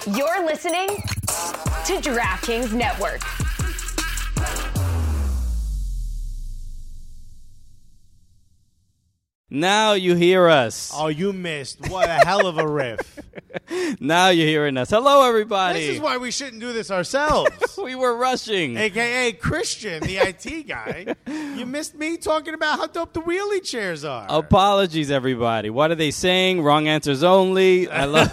You're listening to DraftKings Network. Now you hear us. Oh, you missed. What a hell of a riff. Now you're hearing us. Hello, everybody. This is why we shouldn't do this ourselves. We were rushing. A.K.A. Christian, the IT guy. You missed me talking about how dope the wheelie chairs are. Apologies, everybody. What are they saying? Wrong answers only. I love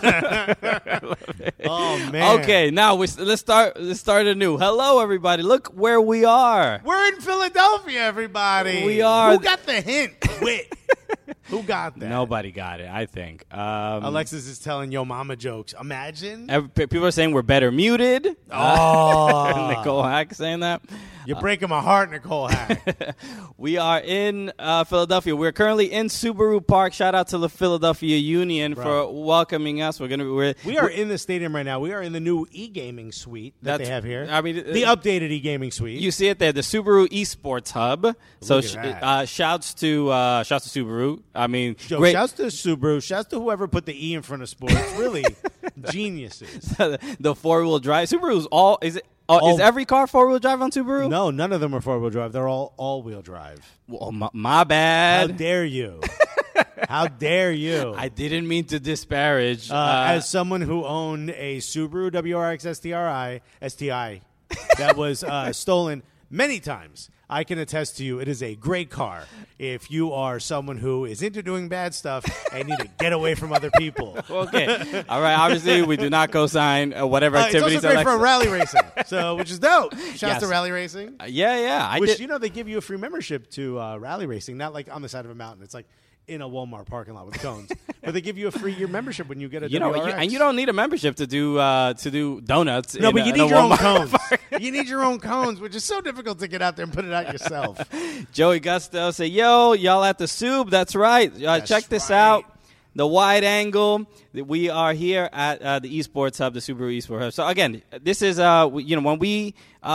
it. Oh, man. Okay, now let's start anew. Hello, everybody. Look where we are. We're in Philadelphia, everybody. We are. Who got the hint? Wit. Who got that? Nobody got it, I think. Alexis is telling Yo Mama jokes. Imagine. People are saying we're better muted. Oh. Nicole Hack saying that. You're breaking my heart, Nicole Hack. We are in Philadelphia. We're currently in Subaru Park. Shout out to the Philadelphia Union for welcoming us. We are in the stadium right now. We are in the new e-gaming suite that they have here. I mean, the updated e-gaming suite. You see it there, the Subaru Esports Hub. So shouts to Subaru. I mean, great. Shouts to Subaru. Shouts to whoever put the E in front of sports. Really, geniuses. The four-wheel drive. Subaru's all is it? Is every car four-wheel drive on Subaru? No, none of them are four-wheel drive. They're all-wheel drive. Well, my bad. How dare you? How dare you? I didn't mean to disparage. As someone who owned a Subaru WRX STI that was stolen many times, I can attest to you it is a great car if you are someone who is into doing bad stuff and need to get away from other people. Okay. All right. Obviously, we do not co-sign whatever activities. It's also great for rally racing, which is dope. Shouts to rally racing. Yeah. They give you a free membership to rally racing, not like on the side of a mountain. It's like in a Walmart parking lot with cones. But they give you a free year membership when you get a WRX. And you don't need a membership to do donuts. No, but you need your own cones. You need your own cones, which is so difficult to get out there and put it out yourself. Joey Gusto say, yo, y'all at the Sub. That's right. Check this out. The wide angle. We are here at the Esports Hub, the Subaru Esports Hub. So again, this is when we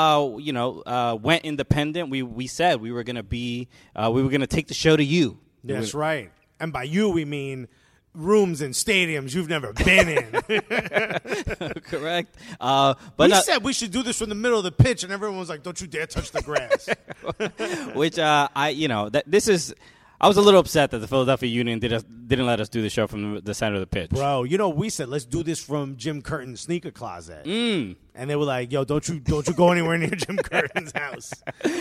went independent, we said we were going to take the show to you. That's right. And by you, we mean rooms and stadiums you've never been in. Correct. We said we should do this from the middle of the pitch, and everyone was like, don't you dare touch the grass. Which, I was a little upset that the Philadelphia Union didn't let us do the show from the center of the pitch. Bro, we said, let's do this from Jim Curtin's sneaker closet. And they were like, yo, don't you go anywhere near Jim Curtin's house.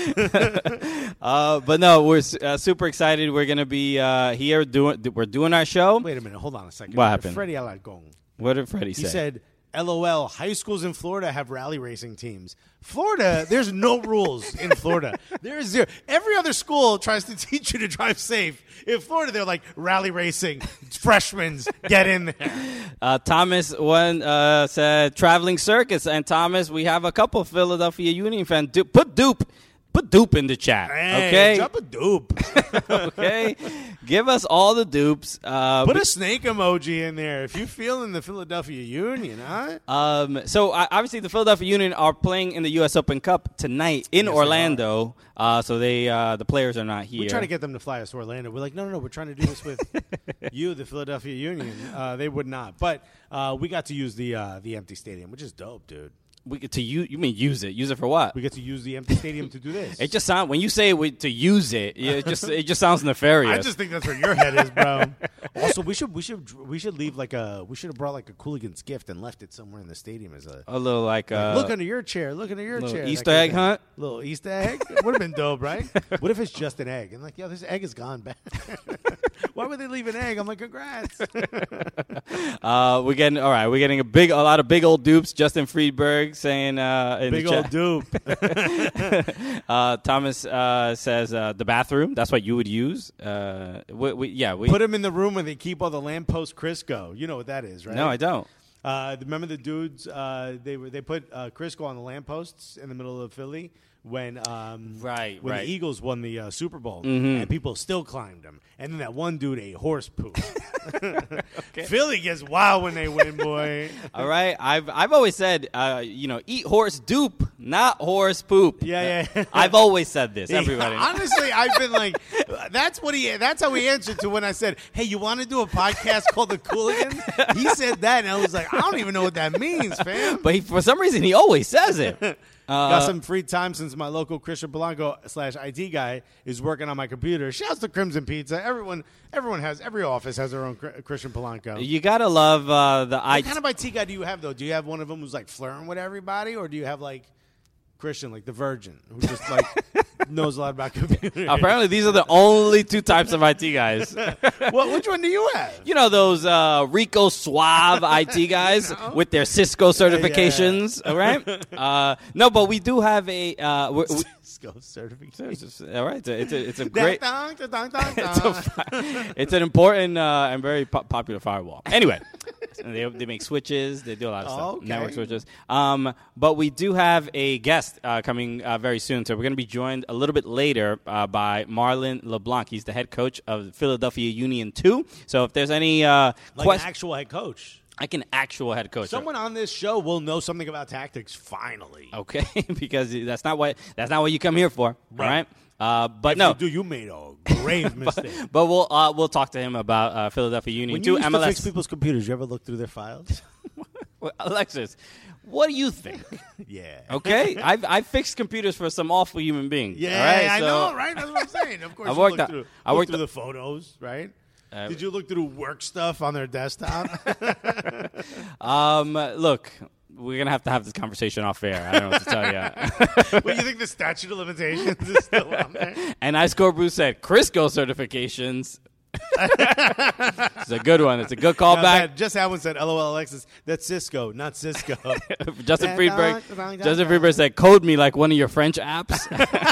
But no, we're super excited. We're going to be here we're doing our show. Wait a minute. Hold on a second. What happened? Freddie Alarcon. What did Freddie say? He said, LOL, high schools in Florida have rally racing teams. Florida, there's no rules in Florida. There is zero. Every other school tries to teach you to drive safe. In Florida, they're like, rally racing, freshmen, get in there. Thomas said traveling circus. And Thomas, we have a couple Philadelphia Union fans. Put dupe in the chat, okay? Drop a dupe. Okay? Give us all the dupes. Put a snake emoji in there if you're feeling the Philadelphia Union, huh? So obviously the Philadelphia Union are playing in the U.S. Open Cup tonight in Orlando. So the players are not here. We try to get them to fly us to Orlando. We're like, no, we're trying to do this with you, the Philadelphia Union. They would not. But we got to use the empty stadium, which is dope, dude. We get to use. You mean use it? Use it for what? We get to use the empty stadium to do this. It just sounds when you say to use it. It just sounds nefarious. I just think that's where your head is, bro. Also, we should leave we should have brought like a Cooligan's gift and left it somewhere in the stadium as a little look under your chair, chair. Easter egg hunt. Little Easter egg. Would have been dope, right? What if it's just an egg? And like, yo, this egg is gone back. Why would they leave an egg? I'm like, congrats. We're getting a lot of big old dupes. Justin Friedberg saying in big the old dupe. Thomas says the bathroom. That's what you would use. We put him in the room where they keep all the lamppost Crisco. You know what that is, right? No, I don't. Remember the dudes? They put Crisco on the lampposts in the middle of Philly when Right. the Eagles won the Super Bowl, Mm-hmm. and people still climbed them. And then that one dude ate horse poop. Philly gets wild when they win, boy. All right. I've always said, eat horse dupe, not horse poop. Yeah. I've always said this, everybody. Honestly, I've been like, that's how he answered to when I said, hey, you want to do a podcast called The Cooligans? He said that, and I was like, I don't even know what that means, fam. But for some reason, he always says it. Got some free time since my local Christian Polanco /IT guy is working on my computer. Shouts to Crimson Pizza. Every office has their own Christian Polanco. You got to love the What kind of IT guy do you have, though? Do you have one of them who's like flirting with everybody, or do you have like Christian, like the virgin, who just like knows a lot about computers? Apparently, these are the only two types of IT guys. Well, which one do you have? You know those Rico Suave IT guys with their Cisco certifications, all right? No, but we do have a Cisco certification. all right, it's a great, Dong. it's an important and very popular firewall. Anyway, they make switches, they do a lot of stuff, Okay. network switches. But we do have a guest coming very soon, so we're going to be joined a little bit later by Marlon LeBlanc. He's the head coach of Philadelphia Union 2. So if there's any Like questions, an actual head coach. like an actual head coach. Someone on this show will know something about tactics. Finally, Okay, because that's not what you come here for, Right. all right? But no, you made a grave mistake. but we'll talk to him about Philadelphia Union When 2 you used to MLS. fix people's computers, you ever look through their files? Well, Alexis, what do you think? Yeah. Okay, I've fixed computers for some awful human beings. Yeah, all right? I So know, right? That's what I'm saying. Of course, I you worked look out- through, I look worked through out- the photos, right? Did you look through work stuff on their desktop? Look, we're gonna have to have this conversation off air. I don't know what to tell you. Well, you think the statute of limitations is still on there? And Ice Core Bruce said Crisco certifications. It's a good one. It's a good callback. Just Alvin said, LOL Alexis, that's Cisco, not Cisco. Justin Friedberg said, "Code me like one of your French apps."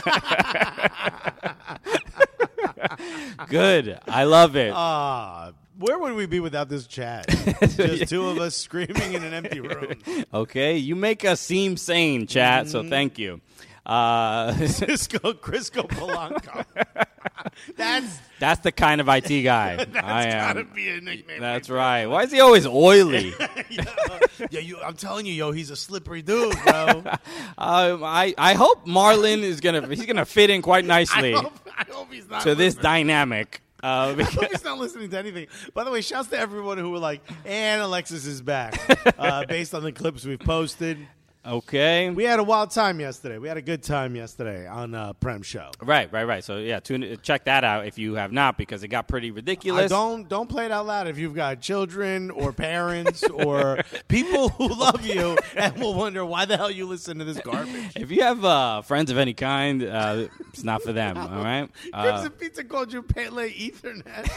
Good. I love it. Where would we be without this chat? Just two of us screaming in an empty room. Okay, you make us seem sane, chat. So thank you. Cisco, Crisco Polanco. That's the kind of IT guy I am. Gotta be a nickname. That's right. Why is he always oily? I'm telling you, he's a slippery dude, bro. I hope Marlon he's gonna fit in quite nicely I hope he's not to this listening. dynamic. I hope he's not listening to anything. By the way, shouts to everyone who were like, and Alexis is back, based on the clips we've posted. Okay. We had a wild time yesterday. We had a good time yesterday on Prem Show. Right. So yeah, check that out if you have not, because it got pretty ridiculous. Don't play it out loud if you've got children or parents or people who love you and will wonder why the hell you listen to this garbage. If you have friends of any kind, it's not for them. All right. Crimson Pizza called you Pele Ethernet.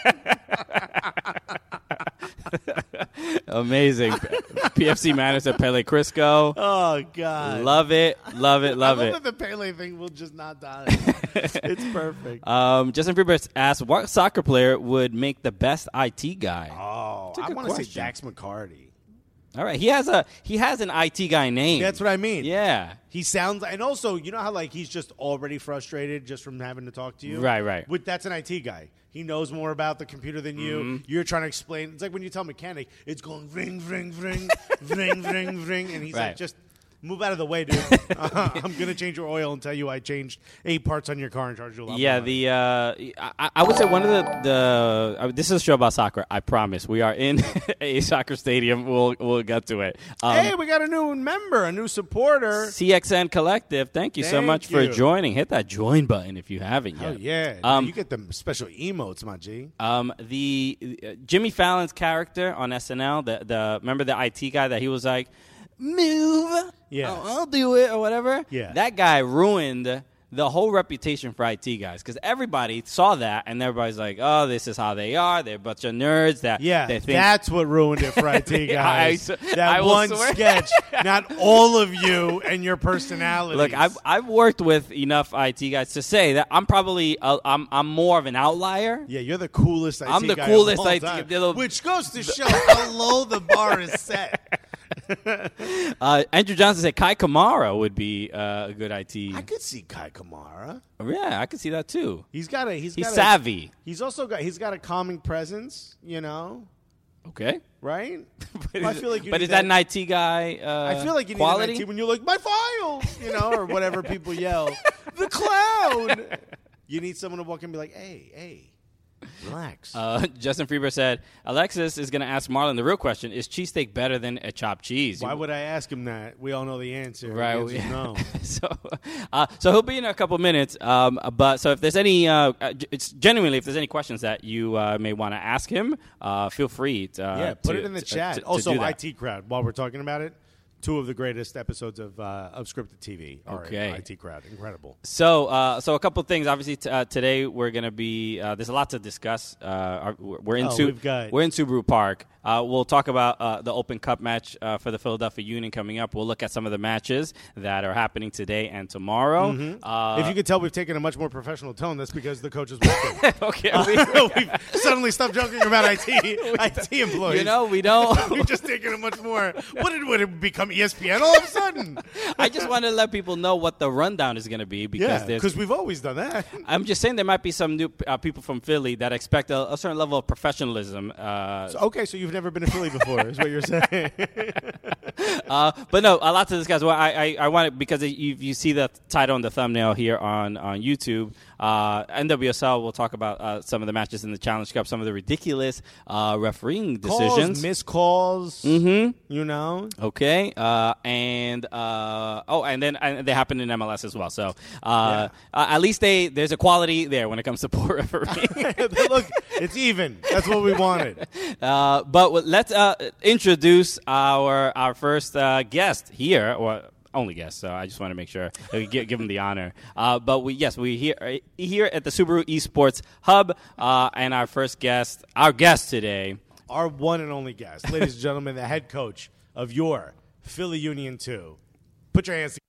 Amazing. PFC manager said Pele Crisco. Oh God, Love it. I love it. that the Pele thing will just not die. It's perfect. Justin Friedberg asked, what soccer player would make the best IT guy? Oh, a I good want to say question. Dax McCarty. All right. He has an IT guy name. That's what I mean. Yeah. He sounds, and also, you know how like he's just already frustrated just from having to talk to you? Right. That's an IT guy. He knows more about the computer than you. Mm-hmm. You're trying to explain. It's like when you tell a mechanic, it's going ring, ring, ring, ring, ring, ring, and he's Right. like, just move out of the way, dude. I'm going to change your oil and tell you I changed 8 parts on your car and charge you a lot Yeah, more. I would say one of the this is a show about soccer. I promise. We are in a soccer stadium. We'll get to it. Hey, we got a new member, a new supporter. CXN Collective. Thank you so Thank much for you. joining. Hit that join button if you haven't yet. Oh, yeah. You get the special emotes, my G. The Jimmy Fallon's character on SNL. The remember the IT guy that he was like, move. Yeah. I'll do it or whatever. Yeah. That guy ruined the whole reputation for IT guys, because everybody saw that and everybody's like, oh, this is how they are. They're a bunch of nerds. They think That's what ruined it for IT guys. I That will one swear. sketch, not all of you and your personalities. Look, I've worked with enough IT guys to say that I'm probably I'm more of an outlier. Yeah, you're the coolest IT I'm the guy coolest of all IT time, guy. which goes to show how low the bar is set. Andrew Johnson said Kai Kamara would be a good IT. I could see Kai Kamara. Yeah, I could see that too. He's savvy. He's got a calming presence, Okay. right? I feel like is that an IT guy I feel like you quality? need an IT when you're like, my files, or whatever people yell. The clown. You need someone to walk in and be like, hey, relax. Justin Freeber said, Alexis is going to ask Marlon the real question, is cheesesteak better than a chopped cheese? Why would I ask him that? We all know the answer. Right. The answer's no. So he'll be in a couple minutes. But so if there's any, it's genuinely, if there's any questions that you may want to ask him, feel free to put it in the chat. to Also, do that. IT Crowd, while we're talking about it, 2 of the greatest episodes of scripted TV are in IT Crowd. Incredible. So a couple of things. Obviously, today we're going to be. There's a lot to discuss. We're in Subaru Park. We'll talk about the Open Cup match for the Philadelphia Union coming up. We'll look at some of the matches that are happening today and tomorrow. Mm-hmm. If you could tell, we've taken a much more professional tone. That's because the coach is working. Okay, we've suddenly stopped joking about IT employees. We don't. We've just taken it much more. Would it become ESPN all of a sudden? I just wanted to let people know what the rundown is going to be because we've always done that. I'm just saying there might be some new people from Philly that expect a certain level of professionalism. So you've never been to Philly before, is what you're saying. But no, a lot to discuss. Well, I want it because you see the title and the thumbnail here on YouTube. NWSL, we'll talk about some of the matches in the Challenge Cup, some of the ridiculous refereeing decisions. Missed calls. Mm-hmm. Okay. And they happen in MLS as well. So at least there's a quality there when it comes to poor refereeing. Look, it's even. That's what we wanted. But let's introduce our first guest here, or only guest. So I just want to make sure that we give him the honor. But we here at the Subaru Esports Hub, and our guest today, our one and only guest, ladies and gentlemen, the head coach of your Philly Union 2. Put your hands together.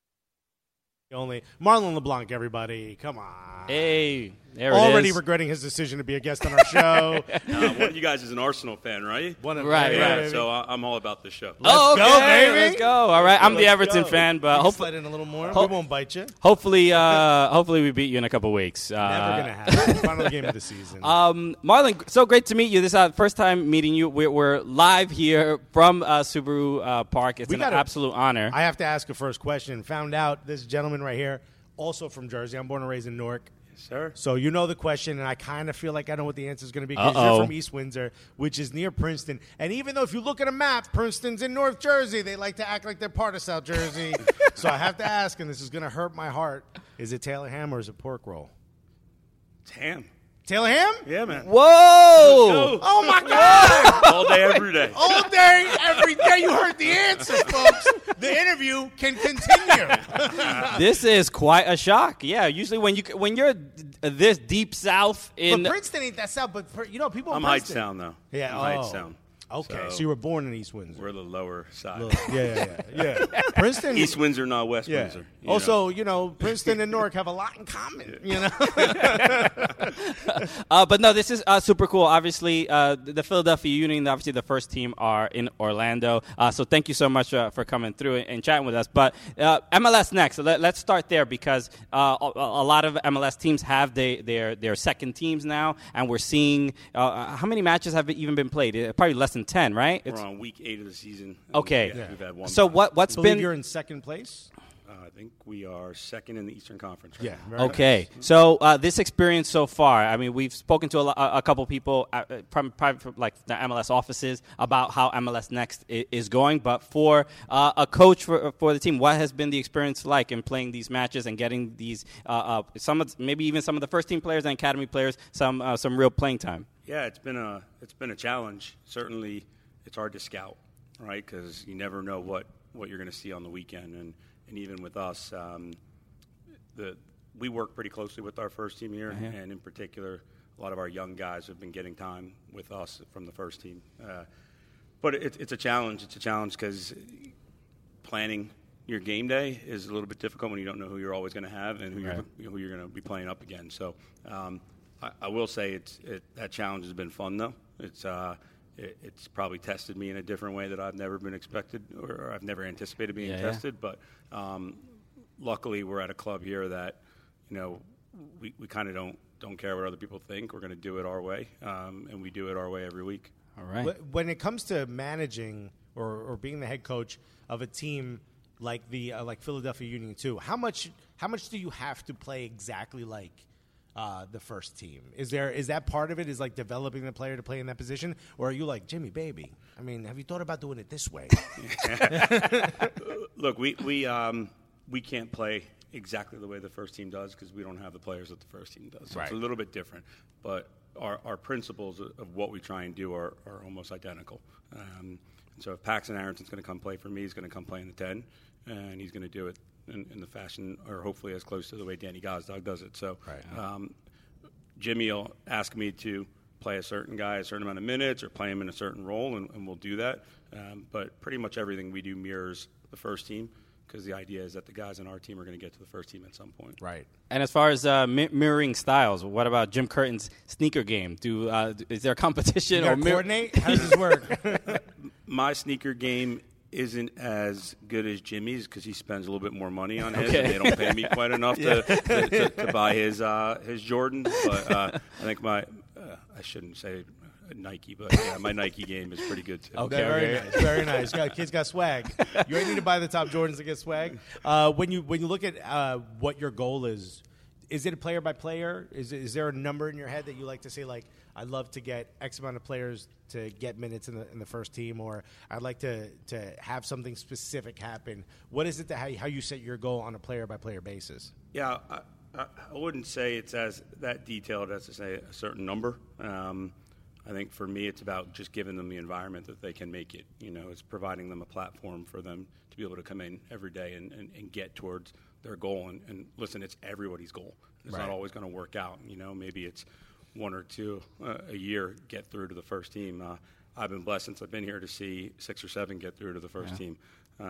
Only Marlon LeBlanc, everybody. Come on. Hey, there it Already is. regretting his decision to be a guest on our show. One of you guys is an Arsenal fan, right? Right. So I'm all about the show. Let's go, baby. Let's go. All right. I'm the Everton fan, but hopefully slide in a little more. We won't bite you. Hopefully we beat you in a couple weeks. Never gonna happen. Final game of the season. Marlon, so great to meet you. This is our first time meeting you. We're live here from Subaru Park. It's an absolute honor. I have to ask a first question. Found out this gentleman right here, also from Jersey. I'm born and raised in Newark. Sir. So you know the question, and I kind of feel like I know what the answer is going to be because you're from East Windsor, which is near Princeton. And even though if you look at a map, Princeton's in North Jersey, they like to act like they're part of South Jersey. So I have to ask, and this is going to hurt my heart, is it Taylor ham or is it pork roll? It's ham. Taylor ham? Yeah, man. Whoa! Oh, my God! All day, every day. All day, every day. You heard the answer, folks. The interview can continue. This is quite a shock. Yeah, usually when you're this deep south in But Princeton ain't that south, but people I'm in Princeton. Heights Town, though. Yeah, I'm Heights Town. Okay, so you were born in East Windsor. We're the lower side. Yeah. Princeton, East Windsor, not West Windsor. Also, Princeton and Newark have a lot in common. But no, this is super cool. Obviously, the Philadelphia Union, obviously the first team, are in Orlando. So thank you so much for coming through and chatting with us. But MLS Next, let's start there because a lot of MLS teams have their second teams now, and we're seeing how many matches have even been played? Probably less than 10, right? We're on week 8 of the season. Okay. We've had one. So what's been? You're in second place. I think we are second in the Eastern Conference. Yeah. Okay. Nice. So this experience so far, I mean, we've spoken to a couple people, probably from like the MLS offices, about how MLS Next is going. But for a coach for the team, what has been the experience like in playing these matches and getting these maybe even some of the first team players and academy players some real playing time? Yeah, it's been a challenge. Certainly, it's hard to scout, right? Because you never know what you're going to see on the weekend, and even with us, we work pretty closely with our first team here, and in particular, a lot of our young guys have been getting time with us from the first team. But it's a challenge. It's a challenge because planning your game day is a little bit difficult when you don't know who you're always going to have and who you're going to be playing up against. So I will say that challenge has been fun though. it's probably tested me in a different way that I've never been expected or I've never anticipated being tested. But luckily, we're at a club here that, we kind of don't care what other people think. We're going to do it our way, and we do it our way every week. All right. When it comes to managing or being the head coach of a team like the like Philadelphia Union 2, how much do you have to play exactly like the first team? Is that part of it? Is like developing the player to play in that position, or are you like Jimmy, baby? I mean, have you thought about doing it this way? Look, we can't play exactly the way the first team does because we don't have the players that the first team does. So It's a little bit different, but our principles of what we try and do are almost identical. So if Paxton Aaronson's going to come play for me, he's going to come play in the 10, and he's going to do it in the fashion, or hopefully as close to the way Danny Gosdog does it. So Jimmy will ask me to play a certain guy a certain amount of minutes or play him in a certain role, and we'll do that. But pretty much everything we do mirrors the first team, because the idea is that the guys on our team are going to get to the first team at some point. Right. And as far as mirroring styles, what about Jim Curtin's sneaker game? Is there a competition? You coordinate? How does this work? My sneaker game isn't as good as Jimmy's because he spends a little bit more money on his, and they don't pay me quite enough to buy his Jordans. But I think I shouldn't say Nike, but my Nike game is pretty good too. Okay, very nice. Kids got swag. You ain't need to buy the top Jordans to get swag. When you look at what your goal is it a player by player? Is there a number in your head that you like to say, like, I'd love to get X amount of players to get minutes in the first team, or I'd like to have something specific happen? What is it how you set your goal on a player by player basis? Yeah, I wouldn't say it's as that detailed as to say a certain number. I think for me, it's about just giving them the environment that they can make it. It's providing them a platform for them to be able to come in every day and get towards their goal. And listen, it's everybody's goal. It's not always going to work out. Maybe it's one or two a year get through to the first team. I've been blessed since I've been here to see 6 or 7 get through to the first team.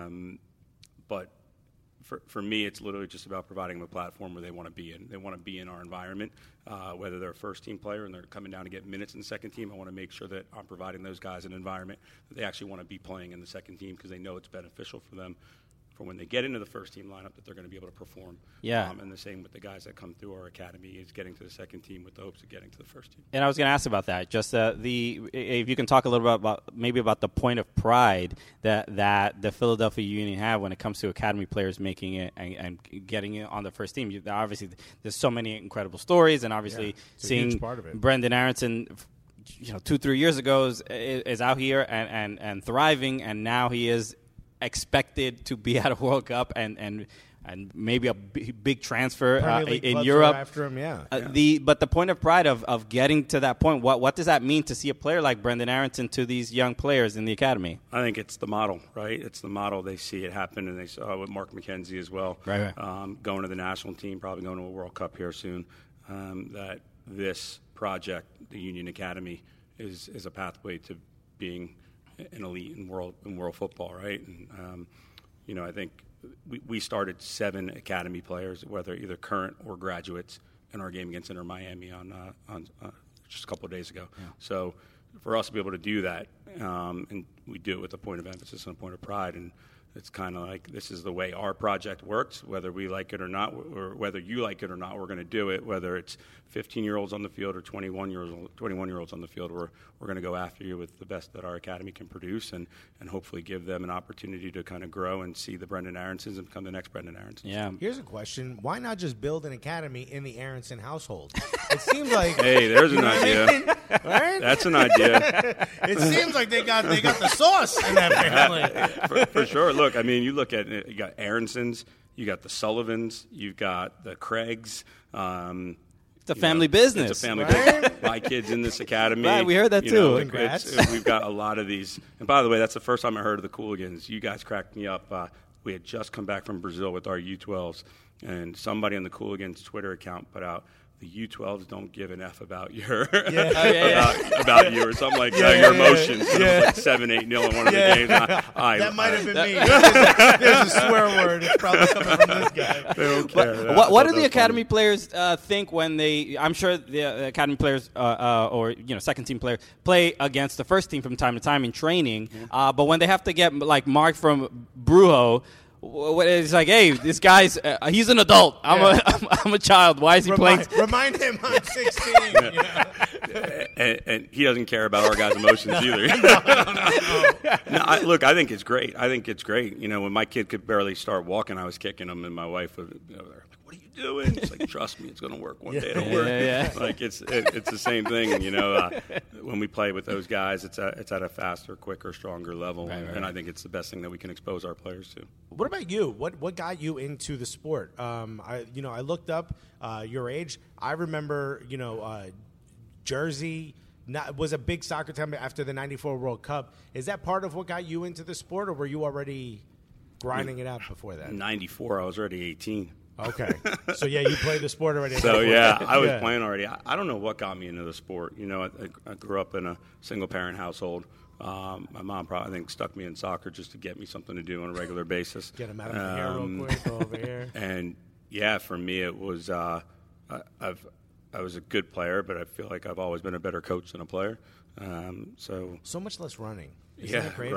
But for me, it's literally just about providing them a platform where they want to be in. They want to be in our environment, whether they're a first-team player and they're coming down to get minutes in the second team. I want to make sure that I'm providing those guys an environment that they actually want to be playing in the second team because they know it's beneficial for them for when they get into the first-team lineup that they're going to be able to perform. Yeah. And the same with the guys that come through our academy is getting to the second team with the hopes of getting to the first team. And I was going to ask about that. Just if you can talk a little bit about the point of pride that the Philadelphia Union have when it comes to academy players making it and getting it on the first team. Obviously, there's so many incredible stories, and obviously seeing Brenden Aaronson, 2-3 years ago is out here and thriving, and now he is expected to be at a World Cup and maybe a big transfer in Europe. After him, But the point of pride of getting to that point, what does that mean to see a player like Brenden Aaronson to these young players in the academy? I think it's the model, right? It's the model. They see it happen, and they saw it with Mark McKenzie as well. Right. Going to the national team, probably going to a World Cup here soon. That this project, the Union Academy, is a pathway to being an elite in world football, right? And I think we started 7 academy players, whether either current or graduates, in our game against Inter Miami on just a couple of days ago. Yeah. So for us to be able to do that, and we do it with a point of emphasis and a point of pride, and it's kind of like this is the way our project works, whether we like it or not, or whether you like it or not, we're going to do it. Whether it's 15-year-olds on the field or 21-year-olds on the field, we're going to go after you with the best that our academy can produce, and hopefully give them an opportunity to kind of grow and see the Brenden Aaronsons and become the next Brenden Aaronsons. Yeah. Here's a question: why not just build an academy in the Aaronson household? It seems like there's an idea. Right? That's an idea. It seems like they got the sauce in that family. For sure. Look, I mean, you look at it, you got Aaronsons, you got the Sullivans, you've got the Craigs. It's a family business. It's a family business. My kid's in this academy. Right, we heard that too. Congrats. We've got a lot of these. And by the way, that's the first time I heard of the Cooligans. You guys cracked me up. We had just come back from Brazil with our U12s, and somebody on the Cooligans Twitter account put out the U12s don't give an F about your about you or something like that. Your emotions. It was like 7-8-0 in one of the games. That might have been me. There's a swear word. It's probably coming from this guy. They don't care. What do the academy players think when they? I'm sure the academy players or second team players play against the first team from time to time in training. But when they have to get like marked from Brujo. It's like, hey, this guy's he's an adult. I'm a child. Why is he playing? Remind him I'm 16. And he doesn't care about our guys' emotions either. No, look, I think it's great. When my kid could barely start walking, I was kicking him, and my wife was there. What are you doing? It's like, trust me, it's going to work one day. It'll work. Like it's the same thing. When we play with those guys, it's at a faster, quicker, stronger level, and I think it's the best thing that we can expose our players to. What about you? What got you into the sport? I looked up your age. I remember, Jersey was a big soccer town after the '94 World Cup. Is that part of what got you into the sport, or were you already grinding it out before that? '94, I was already 18. Okay. So, you played the sport already. So, I was playing already. I don't know what got me into the sport. I grew up in a single-parent household. My mom probably, I think, stuck me in soccer just to get me something to do on a regular basis. Get him out of the hair real quick, go over here. And, for me it was I was a good player, but I feel like I've always been a better coach than a player. So much less running. Isn't yeah, that great?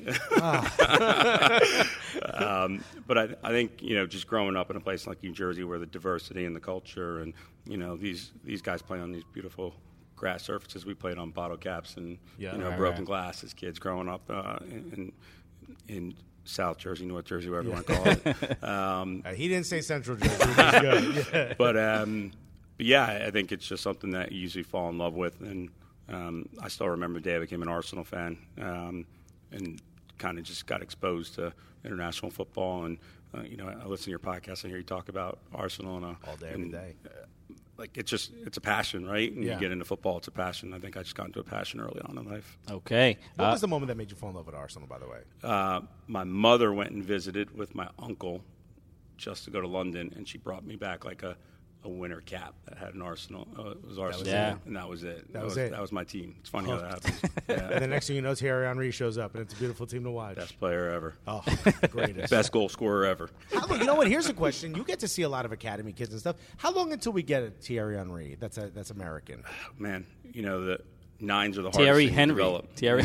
Right. But I think just growing up in a place like New Jersey, where the diversity and the culture, and these guys play on these beautiful grass surfaces. We played on bottle caps and broken glass as kids growing up in South Jersey, North Jersey, whatever you want to call it. He didn't say Central Jersey. But I think it's just something that you usually fall in love with. And I still remember the day I became an Arsenal fan and kind of just got exposed to international football. And, I listen to your podcast and hear you talk about Arsenal. All day, every day. It's a passion, right? And you get into football, it's a passion. I think I just got into a passion early on in life. Okay. What was the moment that made you fall in love with Arsenal, by the way? My mother went and visited with my uncle just to go to London, and she brought me back like a winter cap that had an Arsenal. It was Arsenal, and that was it. That was my team. It's funny how that happens. And the next thing you know, Thierry Henry shows up, and it's a beautiful team to watch. Best player ever. Oh, greatest. Best goal scorer ever. You know what? Here's a question. You get to see a lot of academy kids and stuff. How long until we get a Thierry Henry? That's American. Man, the nines are the hardest thing to develop. Thierry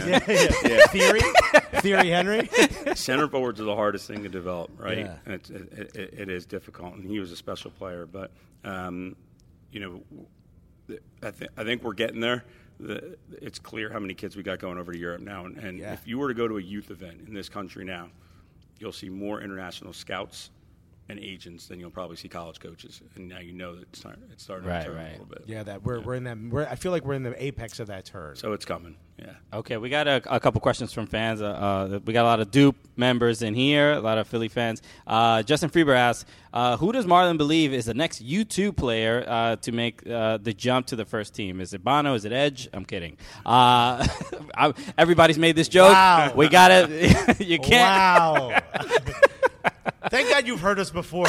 Henry? Center forwards are the hardest thing to develop, right? Yeah. And it is difficult, and he was a special player. But, I think we're getting there. It's clear how many kids we got going over to Europe now. And if you were to go to a youth event in this country now, you'll see more international scouts and agents than you'll probably see college coaches. And now that it's starting to turn a little bit. Yeah, that we're in that. I feel like we're in the apex of that turn. So it's coming. Yeah. Okay, we got a couple questions from fans. We got a lot of Duke members in here, a lot of Philly fans. Justin Freeber asks, who does Marlon believe is the next U2 player to make the jump to the first team? Is it Bono? Is it Edge? I'm kidding. Everybody's made this joke. Wow. We got it. You can't. Wow. Thank God you've heard us before.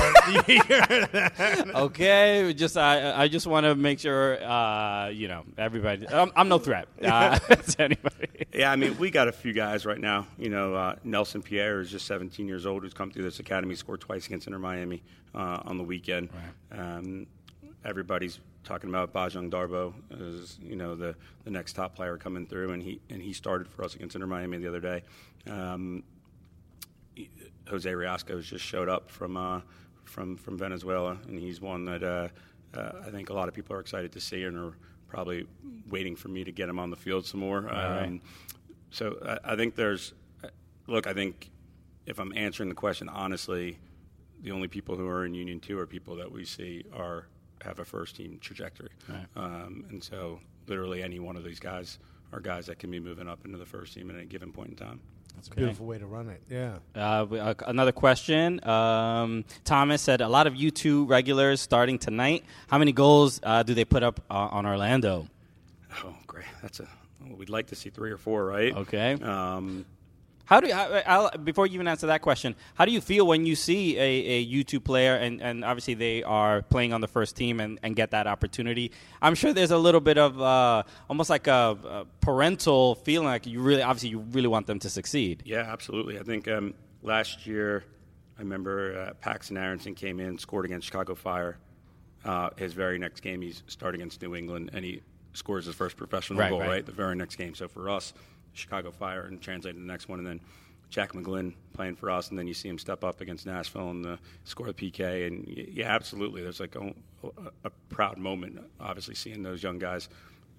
Okay, I just want to make sure everybody. I'm no threat to anybody. Yeah, I mean, we got a few guys right now. Nelson Pierre is just 17 years old, who's come through this academy, scored twice against Inter Miami on the weekend. Right. Everybody's talking about Bajang Darboe as the next top player coming through, and he started for us against Inter Miami the other day. Jose Riasco has just showed up from Venezuela, and he's one that I think a lot of people are excited to see and are probably waiting for me to get him on the field some more. Right. So I think I think if I'm answering the question honestly, the only people who are in Union 2 are people that we see have a first-team trajectory. Right. And so literally any one of these guys are guys that can be moving up into the first team at any given point in time. That's a beautiful way to run it. Yeah. Another question. Thomas said, a lot of U2 regulars starting tonight. How many goals do they put up on Orlando? Oh, great. We'd like to see 3 or 4, right? Okay. How do before you even answer that question, how do you feel when you see a U2 player and obviously they are playing on the first team and get that opportunity? I'm sure there's a little bit of almost like a parental feeling, like you really want them to succeed. Yeah, absolutely. I think last year, I remember Paxton Aronson came in, scored against Chicago Fire. His very next game, he's starting against New England, and he scores his first professional goal, right? The very next game. So for us, Chicago Fire, and translating the next one, and then Jack McGlynn playing for us, and then you see him step up against Nashville and score the PK. And, yeah, absolutely. There's like a proud moment, obviously, seeing those young guys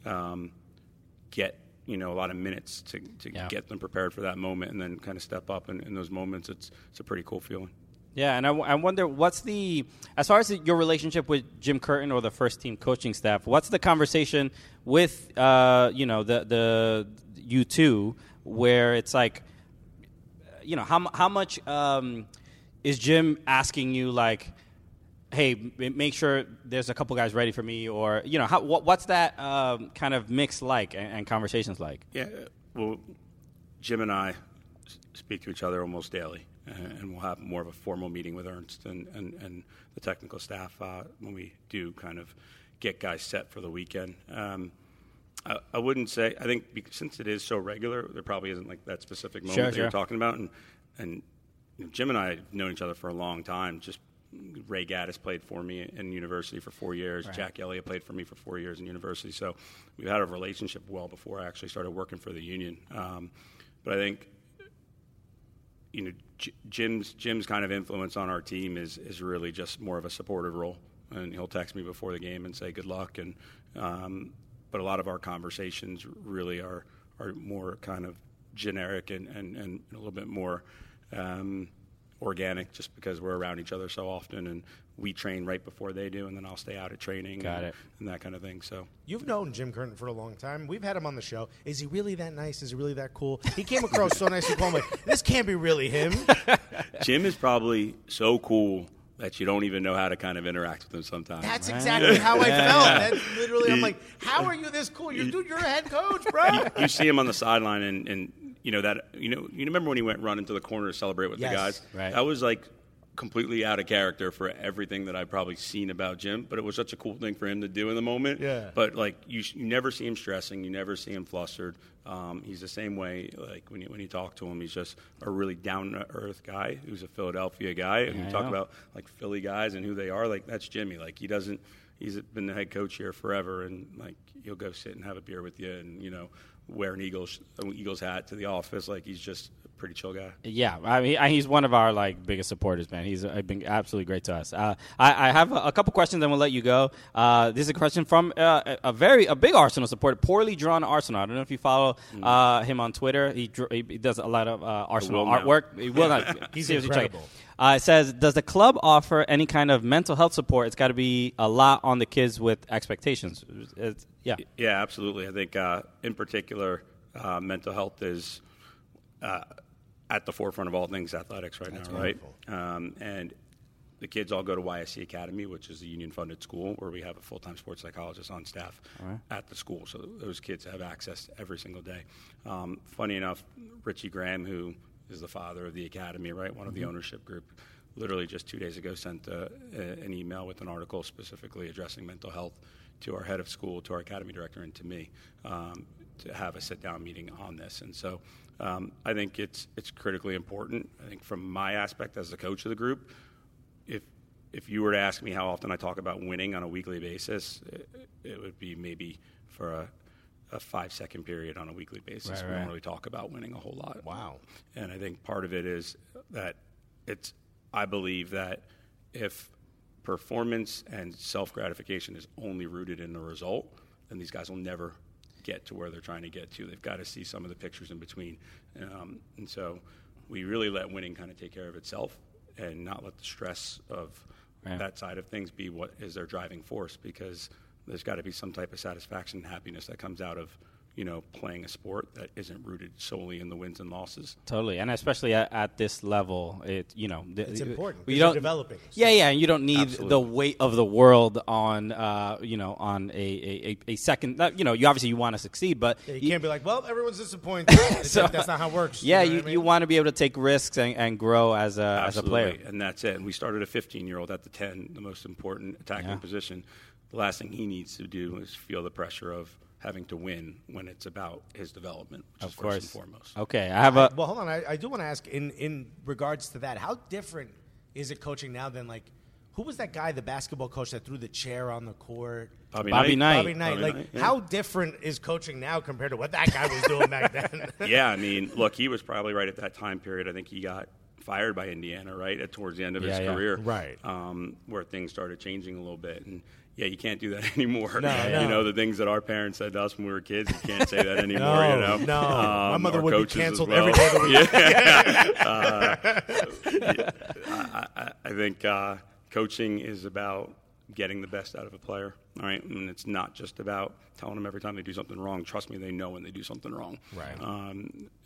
get, a lot of minutes to get them prepared for that moment and then kind of step up in those moments. It's a pretty cool feeling. Yeah, and I wonder as far as your relationship with Jim Curtin or the first team coaching staff, what's the conversation with, the U2 where it's like, how much is Jim asking you, like, hey, make sure there's a couple guys ready for me, or, what's that kind of mix like and conversations like? Yeah, well, Jim and I speak to each other almost daily. And we'll have more of a formal meeting with Ernst and the technical staff when we do kind of get guys set for the weekend. I wouldn't say, I think since it is so regular, there probably isn't like that specific moment that you're talking about. And Jim and I have known each other for a long time. Just Ray Gaddis played for me in university for 4 years. Right. Jack Elliott played for me for 4 years in university. So we've had a relationship well before I actually started working for the union. But I think, Jim's kind of influence on our team is really just more of a supportive role, and he'll text me before the game and say good luck. And but a lot of our conversations really are more kind of generic and a little bit more organic, just because we're around each other so often, and we train right before they do, and then I'll stay out at training and that kind of thing. So you've known Jim Curtin for a long time. We've had him on the show. Is he really that nice? Is he really that cool? He came across so nice and calm. Like, this can't be really him. Jim is probably so cool that you don't even know how to kind of interact with him sometimes. That's exactly how I felt. That's literally, I'm like, how are you this cool? You're a head coach, bro. You see him on the sideline, and you remember when he went run into the corner to celebrate with the guys? Right. That was like completely out of character for everything that I've probably seen about Jim, but it was such a cool thing for him to do in the moment. Yeah. But like you never see him stressing, you never see him flustered. He's the same way. Like when you talk to him, he's just a really down to earth guy who's a Philadelphia guy. And you talk about like Philly guys and who they are. Like that's Jimmy. Like he's been the head coach here forever, and like he'll go sit and have a beer with you, and wear an Eagles hat to the office. Like he's just a pretty chill guy. Yeah, I mean, he's one of our like biggest supporters, man. He's been absolutely great to us. I have a couple questions, and we'll let you go. This is a question from a big Arsenal supporter, Poorly Drawn Arsenal. I don't know if you follow him on Twitter. He does a lot of Arsenal artwork. He will not. He's incredible. It says, does the club offer any kind of mental health support? It's got to be a lot on the kids with expectations. Yeah, absolutely. I think in particular, mental health is at the forefront of all things athletics right now, right? And the kids all go to YSC Academy, which is a union-funded school where we have a full-time sports psychologist on staff at the school. So those kids have access every single day. Funny enough, Richie Graham, who is the father of the academy, right? One of the ownership group, literally just 2 days ago sent an email with an article specifically addressing mental health to our head of school, to our academy director, and to me to have a sit-down meeting on this. And so I think it's critically important. I think from my aspect as the coach of the group, if you were to ask me how often I talk about winning on a weekly basis, it would be maybe for a 5-second period on a weekly basis. We don't really talk about winning a whole lot. Wow. And I think part of it is that I believe that if performance and self-gratification is only rooted in the result, then these guys will never get to where they're trying to get to. They've got to see some of the pictures in between. And so we really let winning kind of take care of itself and not let the stress of that side of things be what is their driving force, because there's got to be some type of satisfaction and happiness that comes out of playing a sport that isn't rooted solely in the wins and losses. Totally, and especially at this level, it's important. You don't developing. So. Yeah, and you don't need the weight of the world on on a second. You obviously you want to succeed, but you can't be like, well, everyone's disappointed. So, that's not how it works. Yeah, you want to be able to take risks and grow as a player, and that's it. And we started a 15-year-old at the 10, the most important attacking position. The last thing he needs to do is feel the pressure of having to win when it's about his development, which is first and foremost. Okay, well, hold on. I do want to ask in regards to that, how different is it coaching now than who was that guy, the basketball coach that threw the chair on the court? Bobby Knight. How different is coaching now compared to what that guy was doing back then? Yeah, I mean, look, he was probably right at that time period. I think he got fired by Indiana, right, towards the end of his career. Right. Where things started changing a little bit. And, yeah, you can't do that anymore. No. The things that our parents said to us when we were kids, you can't say that anymore. No. My mother would be canceled every day of the week. I think coaching is about getting the best out of a player, all right? And it's not just about telling them every time they do something wrong. Trust me, they know when they do something wrong. Right.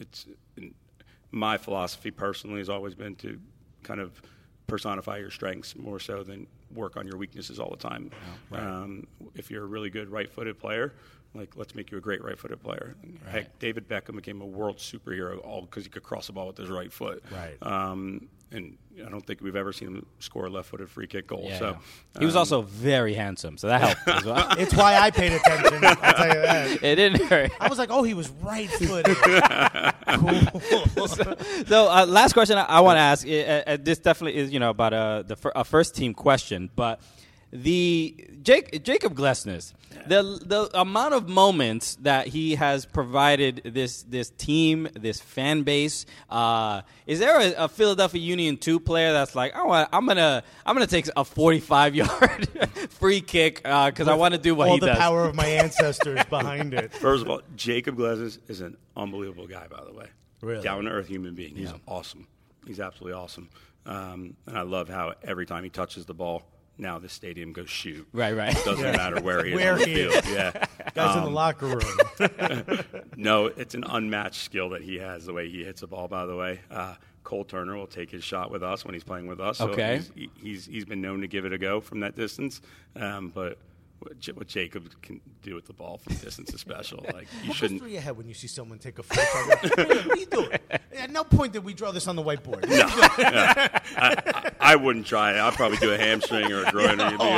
My philosophy personally has always been to kind of personify your strengths more so than work on your weaknesses all the time. If you're a really good right-footed player, let's make you a great right-footed player. Right. Heck, David Beckham became a world superhero all because he could cross the ball with his right foot. Right. And I don't think we've ever seen him score a left-footed free kick goal. Yeah. So he was also very handsome, so that helped as well. It's why I paid attention. I'll tell you that. It didn't hurt. I was like, oh, he was right-footed. Cool. So last question I want to ask. This definitely is about a first-team question, but Jacob Glesnes, the amount of moments that he has provided this team, this fan base. Is there a Philadelphia Union 2 player that's like, oh, I'm gonna take a 45-yard free kick because I want to do what he does? All the power of my ancestors behind it. First of all, Jacob Glesnes is an unbelievable guy, by the way. Really? Down-to-earth human being. He's awesome. He's absolutely awesome. And I love how every time he touches the ball, now the stadium goes shoot. Right. It doesn't matter where he is on the field. Yeah. Guys in the locker room. No, it's an unmatched skill that he has, the way he hits the ball, by the way. Cole Turner will take his shot with us when he's playing with us. So okay. He's been known to give it a go from that distance. But what Jacob can do with the ball from distance is special. You shouldn't. What goes through your head when you see someone take a free throw? What are you doing? At no point did we draw this on the whiteboard. No. I wouldn't try it. I'd probably do a hamstring or a groin. Or you'd be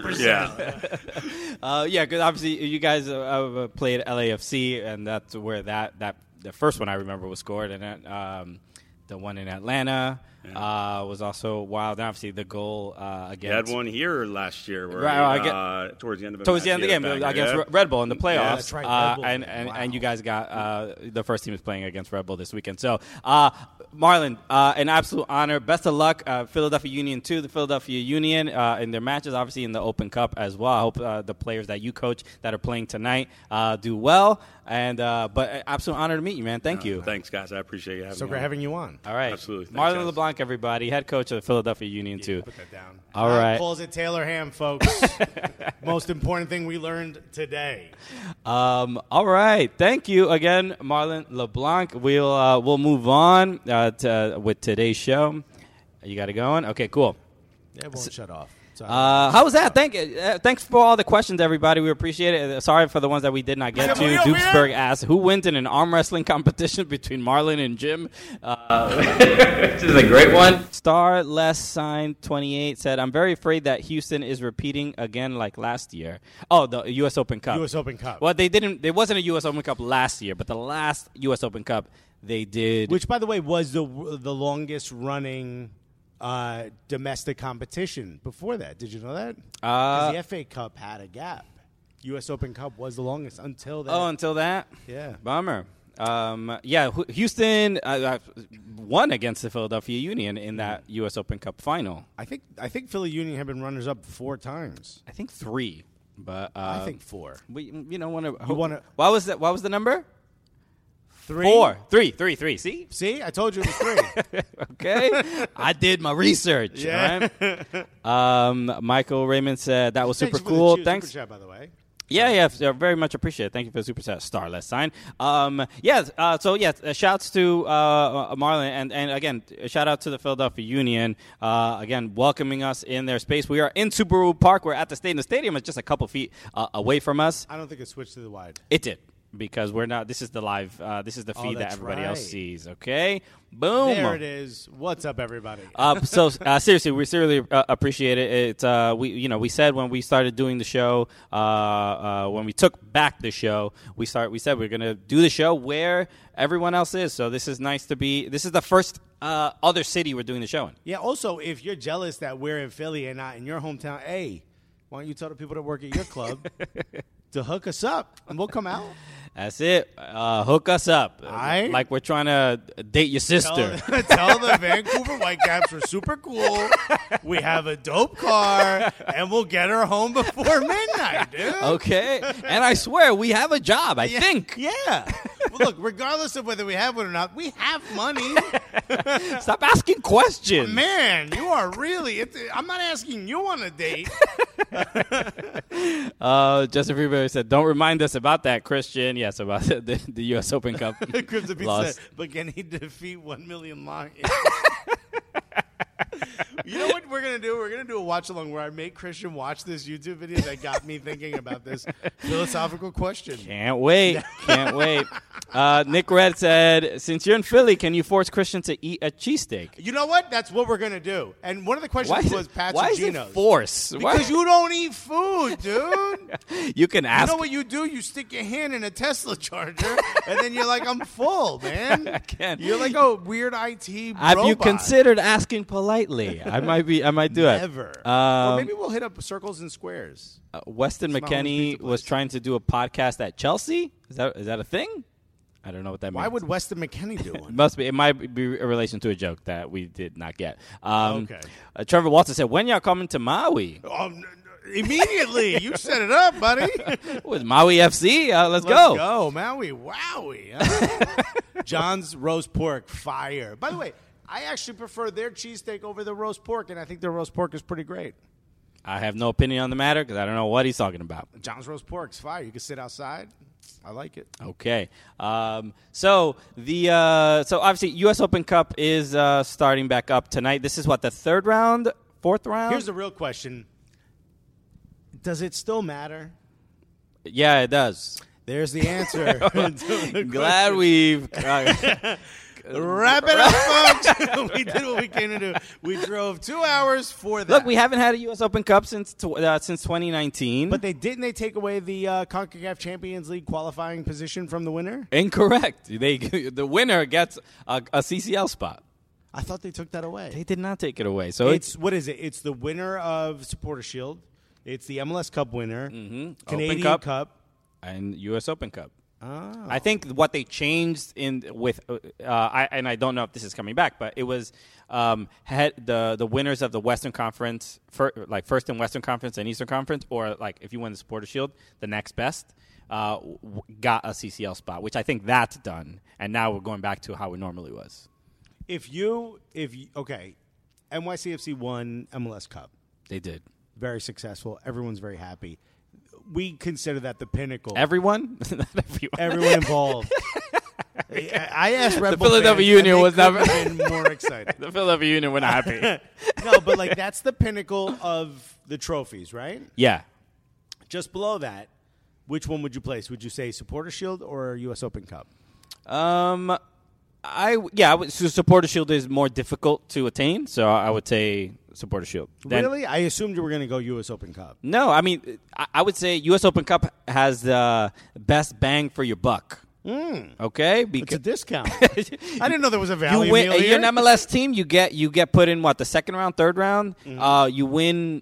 100%. Yeah, because obviously you guys played LAFC, and that's where the first one I remember was scored, and the one in Atlanta was also wild. And obviously, the goal against. You had one here last year, towards the end of the game against Red Bull in the playoffs. Yeah, that's right. And you guys got the first team is playing against Red Bull this weekend. So, Marlon, an absolute honor. Best of luck, Philadelphia Union 2, the Philadelphia Union in their matches, obviously in the Open Cup as well. I hope the players that you coach that are playing tonight do well. And but absolute honor to meet you, man. Thank you. Thanks, guys. I appreciate you having me. So great having you on. All right. Absolutely. Thanks, Marlon guys. LeBlanc, everybody, head coach of the Philadelphia Union 2. Put that down. All right. Calls it Taylor Ham, folks. Most important thing we learned today. All right. Thank you again, Marlon LeBlanc. We'll move on with today's show. You got it going? Okay, cool. Yeah, it won't shut off. How was that? Thanks for all the questions, everybody. We appreciate it. Sorry for the ones that we did not get to. Dukesburg asked, who wins in an arm wrestling competition between Marlon and Jim? This is a great one. Star Less Sign 28 said, I'm very afraid that Houston is repeating again like last year. Oh, the U.S. Open Cup. U.S. Open Cup. Well, they didn't. There wasn't a U.S. Open Cup last year, but the last U.S. Open Cup they did. Which, by the way, was the longest running domestic competition before that. Did you know that? Because the FA Cup had a gap. U.S. Open Cup was the longest until that. Oh, until that? Yeah. Bummer. Houston won against the Philadelphia Union in that U.S. Open Cup final. I think Philly Union have been runners-up 4 times. I think 3, but I think 4. What was that? What was the number? 3? 4. 3. See, I told you it was 3. Okay, I did my research. Yeah. Right? Michael Raymond said that was super cool. Thanks. Super chat, by the way. Yeah, very much appreciate it. Thank you for the super chat, Starless sign. Shouts to Marlon, and again, a shout out to the Philadelphia Union, again, welcoming us in their space. We are in Subaru Park. We're at the stadium. The stadium is just a couple feet away from us. I don't think it switched to the wide. It did. Because we're not. This is the live. This is the feed that everybody else right. sees. Okay, boom. There it is. What's up, everybody? Seriously, we sincerely appreciate it. It's we said when we started doing the show, when we took back the show, we said we're gonna do the show where everyone else is. So this is nice to be. This is the first other city we're doing the show in. Yeah. Also, if you're jealous that we're in Philly and not in your hometown, hey, why don't you tell the people that work at your club to hook us up and we'll come out? That's it. Hook us up. Right. Like we're trying to date your sister. Tell the Vancouver Whitecaps we're super cool. We have a dope car, and we'll get her home before midnight, dude. Okay. And I swear, we have a job, I think. Yeah. Well, look, regardless of whether we have one or not, we have money. Stop asking questions. Man, you are really I'm not asking you on a date. Justin Freeberry said, don't remind us about that, Christian. Yes, about the U.S. Open Cup loss. But can he defeat 1 million Lions? You know what we're going to do? We're going to do a watch-along where I make Christian watch this YouTube video that got me thinking about this philosophical question. Can't wait. Nick Red said, since you're in Philly, can you force Christian to eat a cheesesteak? You know what? That's what we're going to do. And one of the questions was Pat's Why and is it Gino's. force? Because you don't eat food, dude. You can ask. You know what you do? You stick your hand in a Tesla charger, and then you're like, I'm full, man. I can't. You're like a weird IT Have robot. you considered asking politely? I might do it. Never. Or maybe we'll hit up circles and squares. Weston McKenney was trying to do a podcast at Chelsea. Is that a thing? I don't know what that means. Why would Weston McKenney do one? It might be a relation to a joke that we did not get. Okay. Trevor Walton said, when y'all coming to Maui? Immediately. You set it up, buddy. With Maui FC? Let's go. Let's go. Maui. Wowie. Huh? John's roast pork. Fire. By the way, I actually prefer their cheesesteak over the roast pork, and I think their roast pork is pretty great. I have no opinion on the matter because I don't know what he's talking about. John's roast pork's fire. You can sit outside. I like it. Okay. So obviously U.S. Open Cup is starting back up tonight. This is what, the third round, fourth round? Here's the real question. Does it still matter? Yeah, it does. There's the answer. Glad we've wrap it up, folks. We did what we came to do. We drove 2 hours for that. Look, we haven't had a U.S. Open Cup since 2019. But didn't they take away the CONCACAF Champions League qualifying position from the winner? Incorrect. The winner gets a CCL spot. I thought they took that away. They did not take it away. So what is it? It's the winner of Supporter Shield. It's the MLS Cup winner, Canadian Open Cup, and U.S. Open Cup. Oh. I think what they changed I don't know if this is coming back, but it was had the winners of the Western Conference, first in Western Conference and Eastern Conference, or like if you win the Supporter Shield, the next best got a CCL spot, which I think that's done, and now we're going back to how it normally was. NYCFC won MLS Cup. They did. Very successful. Everyone's very happy. We consider that the pinnacle. Everyone? Not everyone. Everyone involved. I asked Red Bull The Philadelphia fans, Union was never been more excited. The Philadelphia Union were not happy. No, but that's the pinnacle of the trophies, right? Yeah. Just below that, which one would you place? Would you say Supporter Shield or U.S. Open Cup? Supporter Shield is more difficult to attain, so I would say Supporter Shield. Really? I assumed you were going to go U.S. Open Cup. No, I mean, I would say U.S. Open Cup has the best bang for your buck. Okay? It's a discount. I didn't know there was a value meal here. You're an MLS team, you get put in, the second round, third round? You win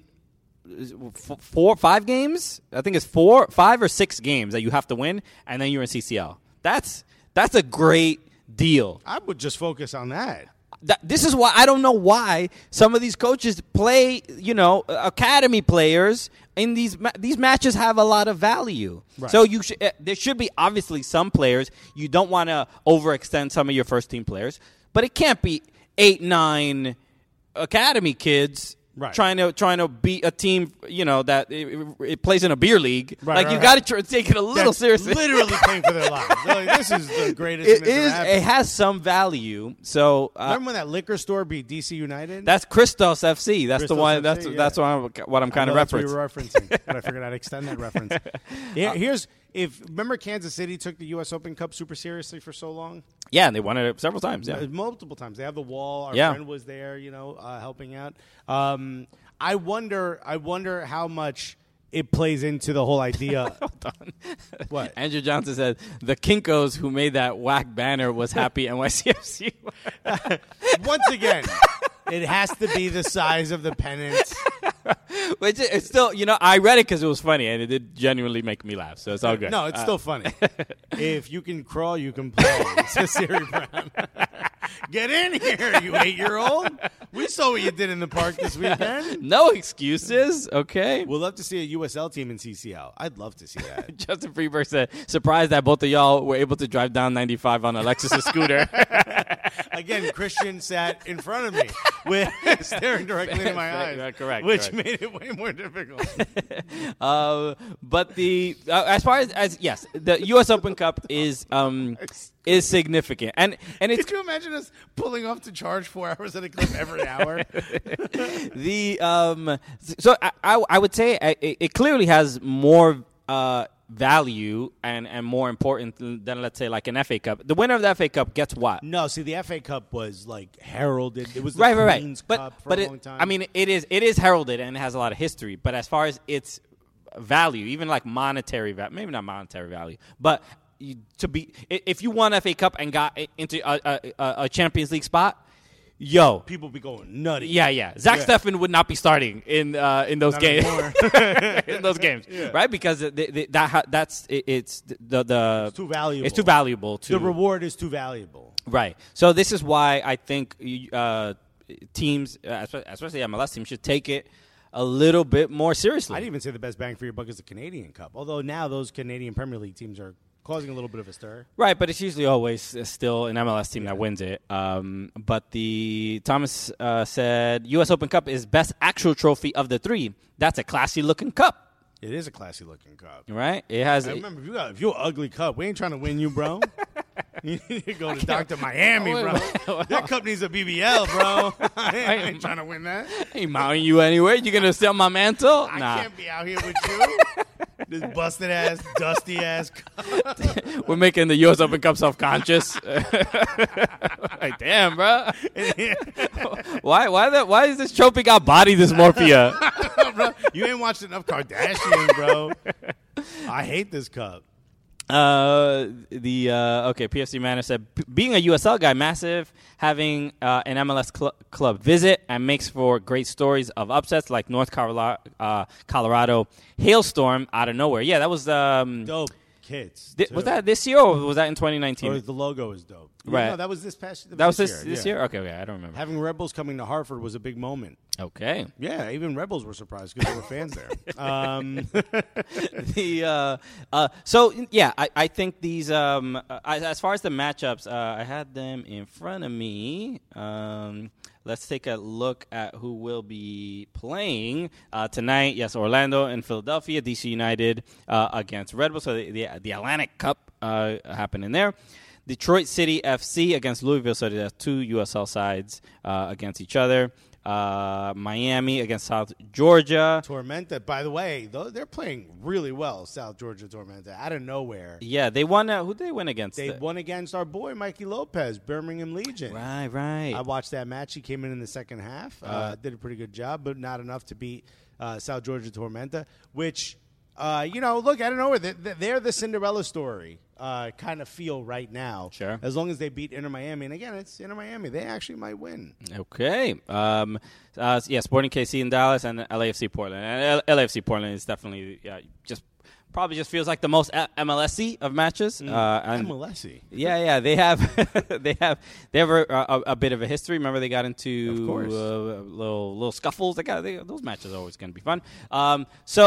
5 games? I think it's 5 or 6 games that you have to win, and then you're in CCL. That's a great deal. I would just focus on that. This is why I don't know why some of these coaches play, academy players in these matches have a lot of value. Right. So there should be obviously some players you don't want to overextend some of your first team players, but it can't be 8-9 academy kids Right. trying to beat a team, that it plays in a beer league. Right, you right, got to take it a little That's seriously. literally playing for their lives. They're like, this is the greatest. It thing that's is. ever happened. It has some value. So Remember when that liquor store beat DC United? that's Christos FC. That's the Christos one. FC, That's what I'm kind of That's what referencing. you were referencing, but I figured I'd extend that reference. Remember Kansas City took the U.S. Open Cup super seriously for so long? Yeah, and they won it several times. Yeah. Multiple times. They have the wall. Our Yeah. friend was there, helping out. I wonder how much it plays into the whole idea. Hold on. What? Andrew Johnson said the Kinkos who made that whack banner was happy NYCFC. Once again, it has to be the size of the pennant. Which it's still, I read it because it was funny and it did genuinely make me laugh. So it's all good. No, it's still funny. If you can crawl, you can play. Says Siri Brown. Get in here, you 8-year-old. We saw what you did in the park this weekend. No excuses. Okay. We'll love to see a USL team in CCL. I'd love to see that. Justin Freeberg said, surprised that both of y'all were able to drive down 95 on a Lexus scooter. Again, Christian sat in front of me, staring directly into my eyes. Correct. Which made it way more difficult. But as far as yes, the U.S. Open Cup is significant, and it's. Could you imagine us pulling off to charge 4 hours at a clip every hour? So I would say it clearly has more value and more important than, let's say, like an FA Cup. The winner of the FA Cup gets what? No, see, the FA Cup was like heralded. It was the Right. Queen's Cup for a long time. I mean, it is heralded and it has a lot of history. But as far as its value, even like monetary value, maybe not monetary value, but if you won FA Cup and got into a Champions League spot. Yo, people be going nutty. Yeah. Zach Steffen would not be starting in those games. In those games, right? Because it's too valuable. It's too valuable. The reward is too valuable. Right. So this is why I think teams, especially MLS teams, should take it a little bit more seriously. I'd even say the best bang for your buck is the Canadian Cup. Although now those Canadian Premier League teams are causing a little bit of a stir. Right, but it's usually always still an MLS team that wins it. But Thomas said U.S. Open Cup is best actual trophy of the three. That's a classy-looking cup. It is a classy-looking cup. Right? It has. Remember, if you're an ugly cup, we ain't trying to win you, bro. You need to go to Dr. Miami, bro. That cup needs a BBL, bro. I ain't trying to win that. I ain't mounting you anywhere. You going to sell my mantle? I Nah. can't be out here with you. This busted-ass, dusty-ass cup. We're making the U.S. Open Cup self-conscious. Like, damn, bro. Why is this trophy got body dysmorphia? Bro, you ain't watched enough Kardashian, bro. I hate this cup. PFC Manor said, being a USL guy, massive, having an MLS club visit and makes for great stories of upsets like North Colorado hailstorm out of nowhere. Yeah, that was dope kits. Was that this year or was that in 2019? The logo is dope. Right. No, that was this past year. That was this year? Okay, I don't remember. Having Rebels coming to Hartford was a big moment. Okay. Yeah, even Rebels were surprised because there were fans there. I think these as far as the matchups, I had them in front of me. Let's take a look at who will be playing tonight. Yes, Orlando and Philadelphia, DC United against Red Bull. So the Atlantic Cup happening there. Detroit City FC against Louisville. So there's two USL sides against each other. Miami against South Georgia. Tormenta, by the way, they're playing really well, South Georgia Tormenta, out of nowhere. Yeah, they won. Who did they win against? They won against our boy, Mikey Lopez, Birmingham Legion. Right. I watched that match. He came in the second half. Did a pretty good job, but not enough to beat South Georgia Tormenta, which, look, out of nowhere, they're the Cinderella story. Kind of feel right now. Sure. As long as they beat Inter Miami. And again, it's Inter Miami. They actually might win. Okay. Sporting KC in Dallas and LAFC Portland. And LAFC Portland is definitely probably just feels like the most MLS-y of matches. MLS-y. Yeah. They have a bit of a history. Remember, they got into little scuffles. Those matches are always going to be fun. I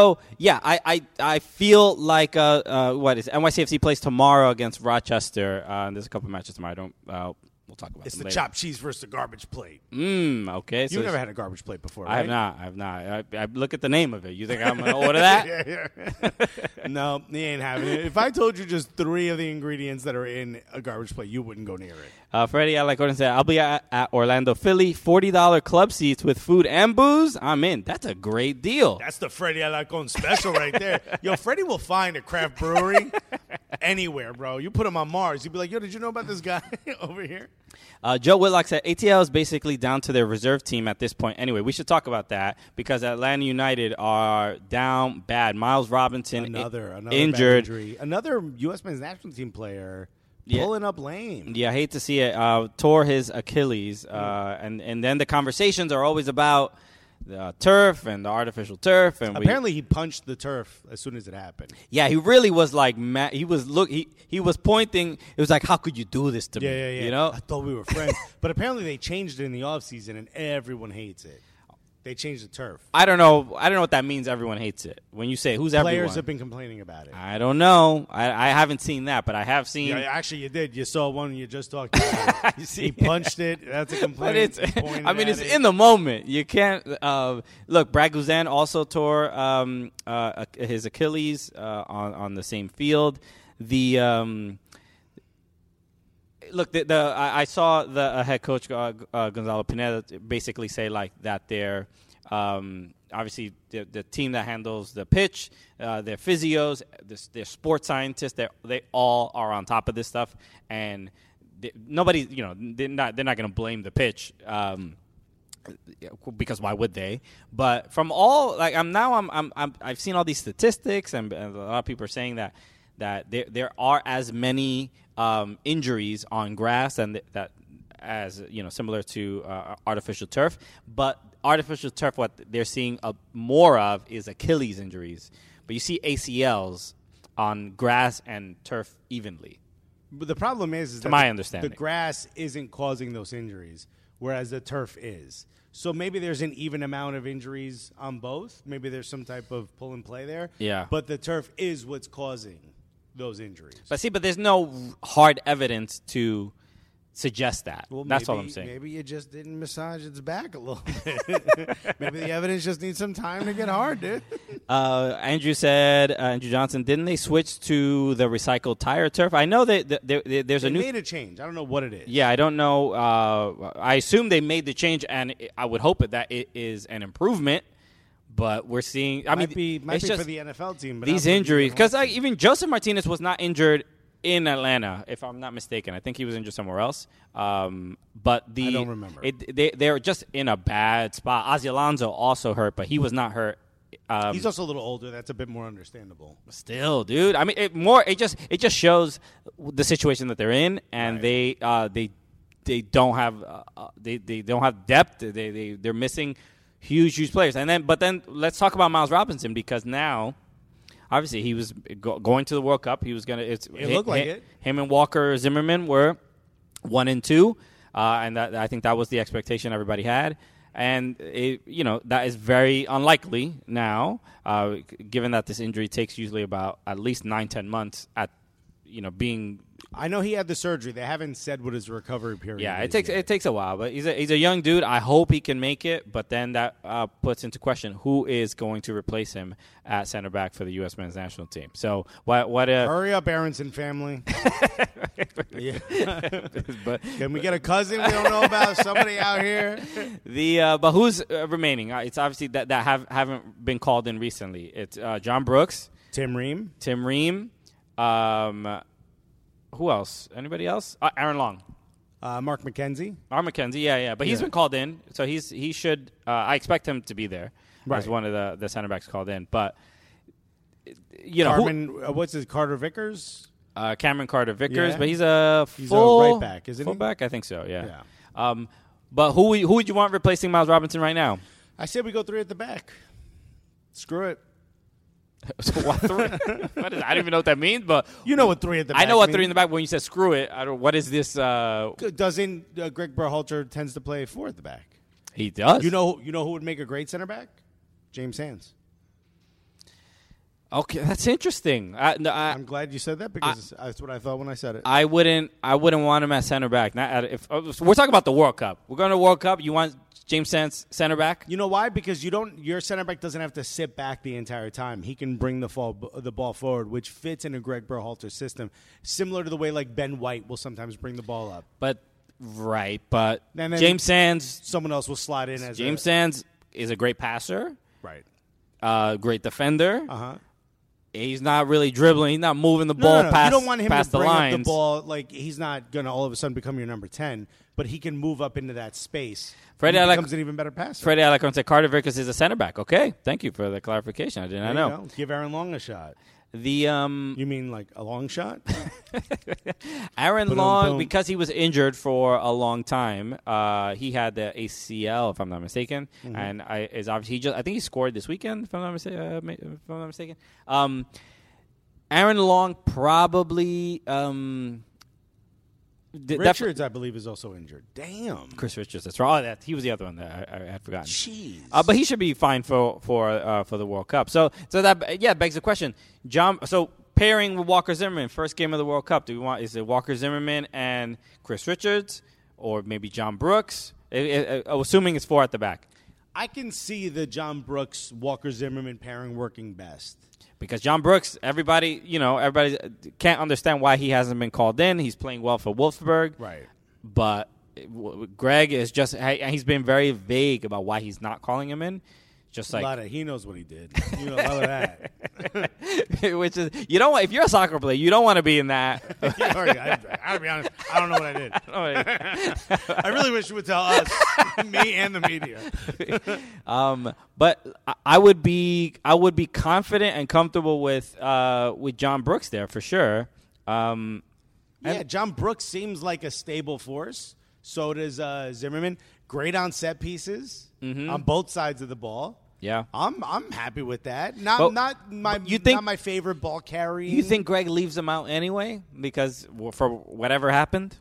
feel like NYCFC plays tomorrow against Rochester. And there's a couple matches tomorrow. We'll talk about It's them the later. chopped cheese versus the garbage plate. Okay. You've never had a garbage plate before, right? I have not. I look at the name of it. You think I'm going to order that? Yeah. No, he ain't having it. If I told you just 3 of the ingredients that are in a garbage plate, you wouldn't go near it. Freddie, I like Gordon said, I'll be at Orlando, Philly, $40 club seats with food and booze. I'm in. That's a great deal. That's the Freddie Alarcon special right there. Yo, Freddie will find a craft brewery anywhere, bro. You put him on Mars. You'd be like, yo, did you know about this guy over here? Joe Whitlock said ATL is basically down to their reserve team at this point. Anyway, we should talk about that because Atlanta United are down bad. Miles Robinson Another injured. bad injury. Another U.S. men's national team player pulling up lame. Yeah, I hate to see it. Tore his Achilles. And then the conversations are always about the turf and the artificial turf. And apparently he punched the turf as soon as it happened. Yeah, he really was like mad. He was pointing. It was like, how could you do this to me? Yeah. You know? I thought we were friends. But apparently they changed it in the offseason, and everyone hates it. They changed the turf. I don't know what that means. Everyone hates it. When you say who's everyone, Players have been complaining about it. I don't know. I haven't seen that, but I have seen. Yeah, actually, you did. You saw one you just talked about. He punched it. That's a complaint. But it's in the moment. You can't look. Brad Guzan also tore his Achilles on the same field. I saw the head coach Gonzalo Pineda basically say like that they're obviously the team that handles the pitch, their physios, their sports scientists, they all are on top of this stuff, and nobody, they're not going to blame the pitch. Because why would they? But from all I've seen all these statistics, and a lot of people are saying that there are as many injuries on grass and that as similar to artificial turf, but artificial turf, what they're seeing more of is Achilles injuries. But you see ACLs on grass and turf evenly. But the problem is to my understanding, the grass isn't causing those injuries, whereas the turf is. So maybe there's an even amount of injuries on both. Maybe there's some type of pull and play there. Yeah. But the turf is what's causing those injuries. But there's no hard evidence to suggest that. Well, that's all I'm saying. Maybe you just didn't massage its back a little bit. Maybe the evidence just needs some time to get hard, dude. Andrew Johnson, didn't they switch to the recycled tire turf? I know that there's a new. They made a change. I don't know what it is. Yeah, I don't know. I assume they made the change, and I would hope that it is an improvement. But we're seeing. Might be just for the NFL team. But these injuries, because even Joseph Martinez was not injured in Atlanta, if I'm not mistaken. I think he was injured somewhere else. But I don't remember. They're just in a bad spot. Ozzie Alonso also hurt, but he was not hurt. He's also a little older. That's a bit more understandable. Still, dude. I mean, it just shows the situation that they're in, and right. they don't have they don't have depth. They're missing huge players. But then let's talk about Miles Robinson, because now. Obviously, he was going to the World Cup. He was going to. It looked like it. Him and Walker Zimmerman were 1 and 2, and I think that was the expectation everybody had. And that is very unlikely now, given that this injury takes usually about at least 9-10 months at being. I know he had the surgery. They haven't said what his recovery period. Yeah, is it takes a while, but he's a young dude. I hope he can make it, but then that puts into question who is going to replace him at center back for the U.S. men's national team. So hurry up, Aronson family. Yeah. But can we get a cousin we don't know about? Somebody out here. But who's remaining? It's obviously that haven't been called in recently. It's John Brooks, Tim Ream. Who else? Anybody else? Aaron Long. Mark McKenzie. Yeah. But he's been called in, so he should. I expect him to be there as one of the center backs called in. But what's his Carter Vickers? Cameron Carter Vickers, Yeah. but he's a right back, isn't he? Fullback, I think so. Yeah. But who would you want replacing Miles Robinson right now? I said we go 3 at the back. Screw it. So what 3? I don't even know what that means, but you know what 3 at the back. I know what means. 3 in the back. But when you said screw it, what is this? Doesn't Greg Berhalter tends to play 4 at the back? He does. You know who would make a great center back? James Sands. Okay, that's interesting. I'm glad you said that because that's what I thought when I said it. I wouldn't want him at center back. If we're talking about the World Cup, we're going to World Cup. You want James Sands center back? You know why? Because your center back doesn't have to sit back the entire time. He can bring the ball forward, which fits in a Greg Berhalter system, similar to the way like Ben White will sometimes bring the ball up. But James Sands, someone else will slide in as James Sands is a great passer, right? Great defender. Uh-huh. He's not really dribbling. He's not moving the ball past. You don't want him past to bring the up lines. the ball. Like he's not going to all of a sudden become your number 10, but he can move up into that space. Freddie he becomes an even better passer. Freddie Alarcon said Carter Vickers is a center back. Okay, thank you for the clarification. I did not know. Give Aaron Long a shot. You mean like a long shot? Aaron Long, because he was injured for a long time, he had the ACL, if I'm not mistaken, and I think he scored this weekend, if I'm not mistaken. Aaron Long probably. Richards, I believe, is also injured. Damn, Chris Richards. That's right. He was the other one that I had forgotten. Jeez. But he should be fine for the World Cup. So that begs the question. So pairing with Walker Zimmerman, first game of the World Cup. Is it Walker Zimmerman and Chris Richards, or maybe John Brooks? Assuming it's 4 at the back. I can see the John Brooks Walker Zimmerman pairing working best. Because John Brooks, everybody can't understand why he hasn't been called in. He's playing well for Wolfsburg. Right. But Greg is he's been very vague about why he's not calling him in. Just like he knows what he did. You know, a lot of that. Which is, if you're a soccer player, you don't want to be in that. I'll be honest, I don't know what I did. I really wish you would tell us, me and the media. But I would be confident and comfortable with John Brooks there for sure. John Brooks seems like a stable force. So does Zimmerman. Great on set pieces on both sides of the ball. Yeah, I'm happy with that. Not my favorite ball carrying. You think Greg leaves him out anyway because for whatever happened?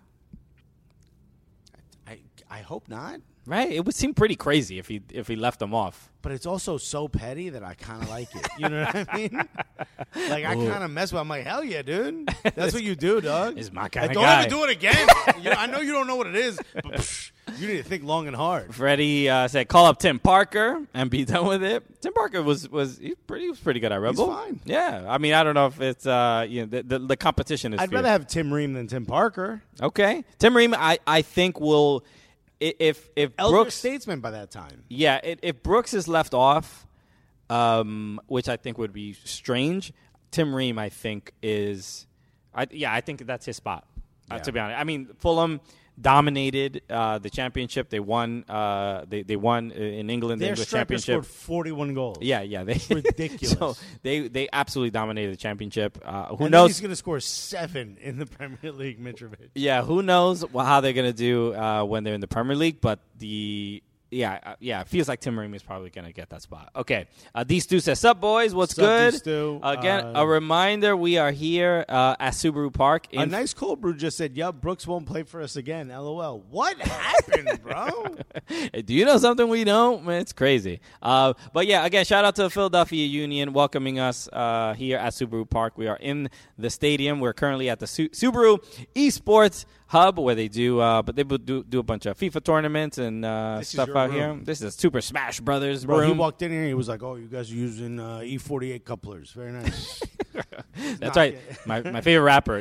I hope not. Right, it would seem pretty crazy if he left them off. But it's also so petty that I kind of like it. You know what I mean? Like, I kind of mess with it. I'm like, hell yeah, dude. That's what you do, dog. It's my kind of guy. Don't ever do it again. I know you don't know what it is, but you need to think long and hard. Freddie said, call up Tim Parker and be done with it. Tim Parker was pretty good at Rebel. He's fine. Yeah. I mean, I don't know if it's, the competition is I'd rather have Tim Ream than Tim Parker. Okay. Tim Ream, I think will... If Elder Brooks statesman by that time, if Brooks is left off, which I think would be strange, Tim Ream I think is, I think that's his spot. To be honest, I mean Fulham dominated the championship. They won. They won in England the English championship. Scored 41 goals. Yeah, it's ridiculous. So they absolutely dominated the championship. Who and knows? He's going to score 7 in the Premier League, Mitrovic. Yeah, who knows how they're going to do when they're in the Premier League? But it feels like Tim Ream is probably going to get that spot. Okay, D-Stu says, "Sup, boys? What's good?" D-Stu. Again, a reminder: we are here at Subaru Park. A nice cold brew just said, "Yeah, Brooks won't play for us again." LOL. What happened, bro? Do you know something we don't? Man, it's crazy. But yeah, again, shout out to the Philadelphia Union welcoming us here at Subaru Park. We are in the stadium. We're currently at the Subaru Esports Hub, where they do a bunch of FIFA tournaments and stuff out here. This is Super Smash Brothers room. He walked in here. He was like, "Oh, you guys are using E48 couplers. Very nice." That's right. My favorite rapper,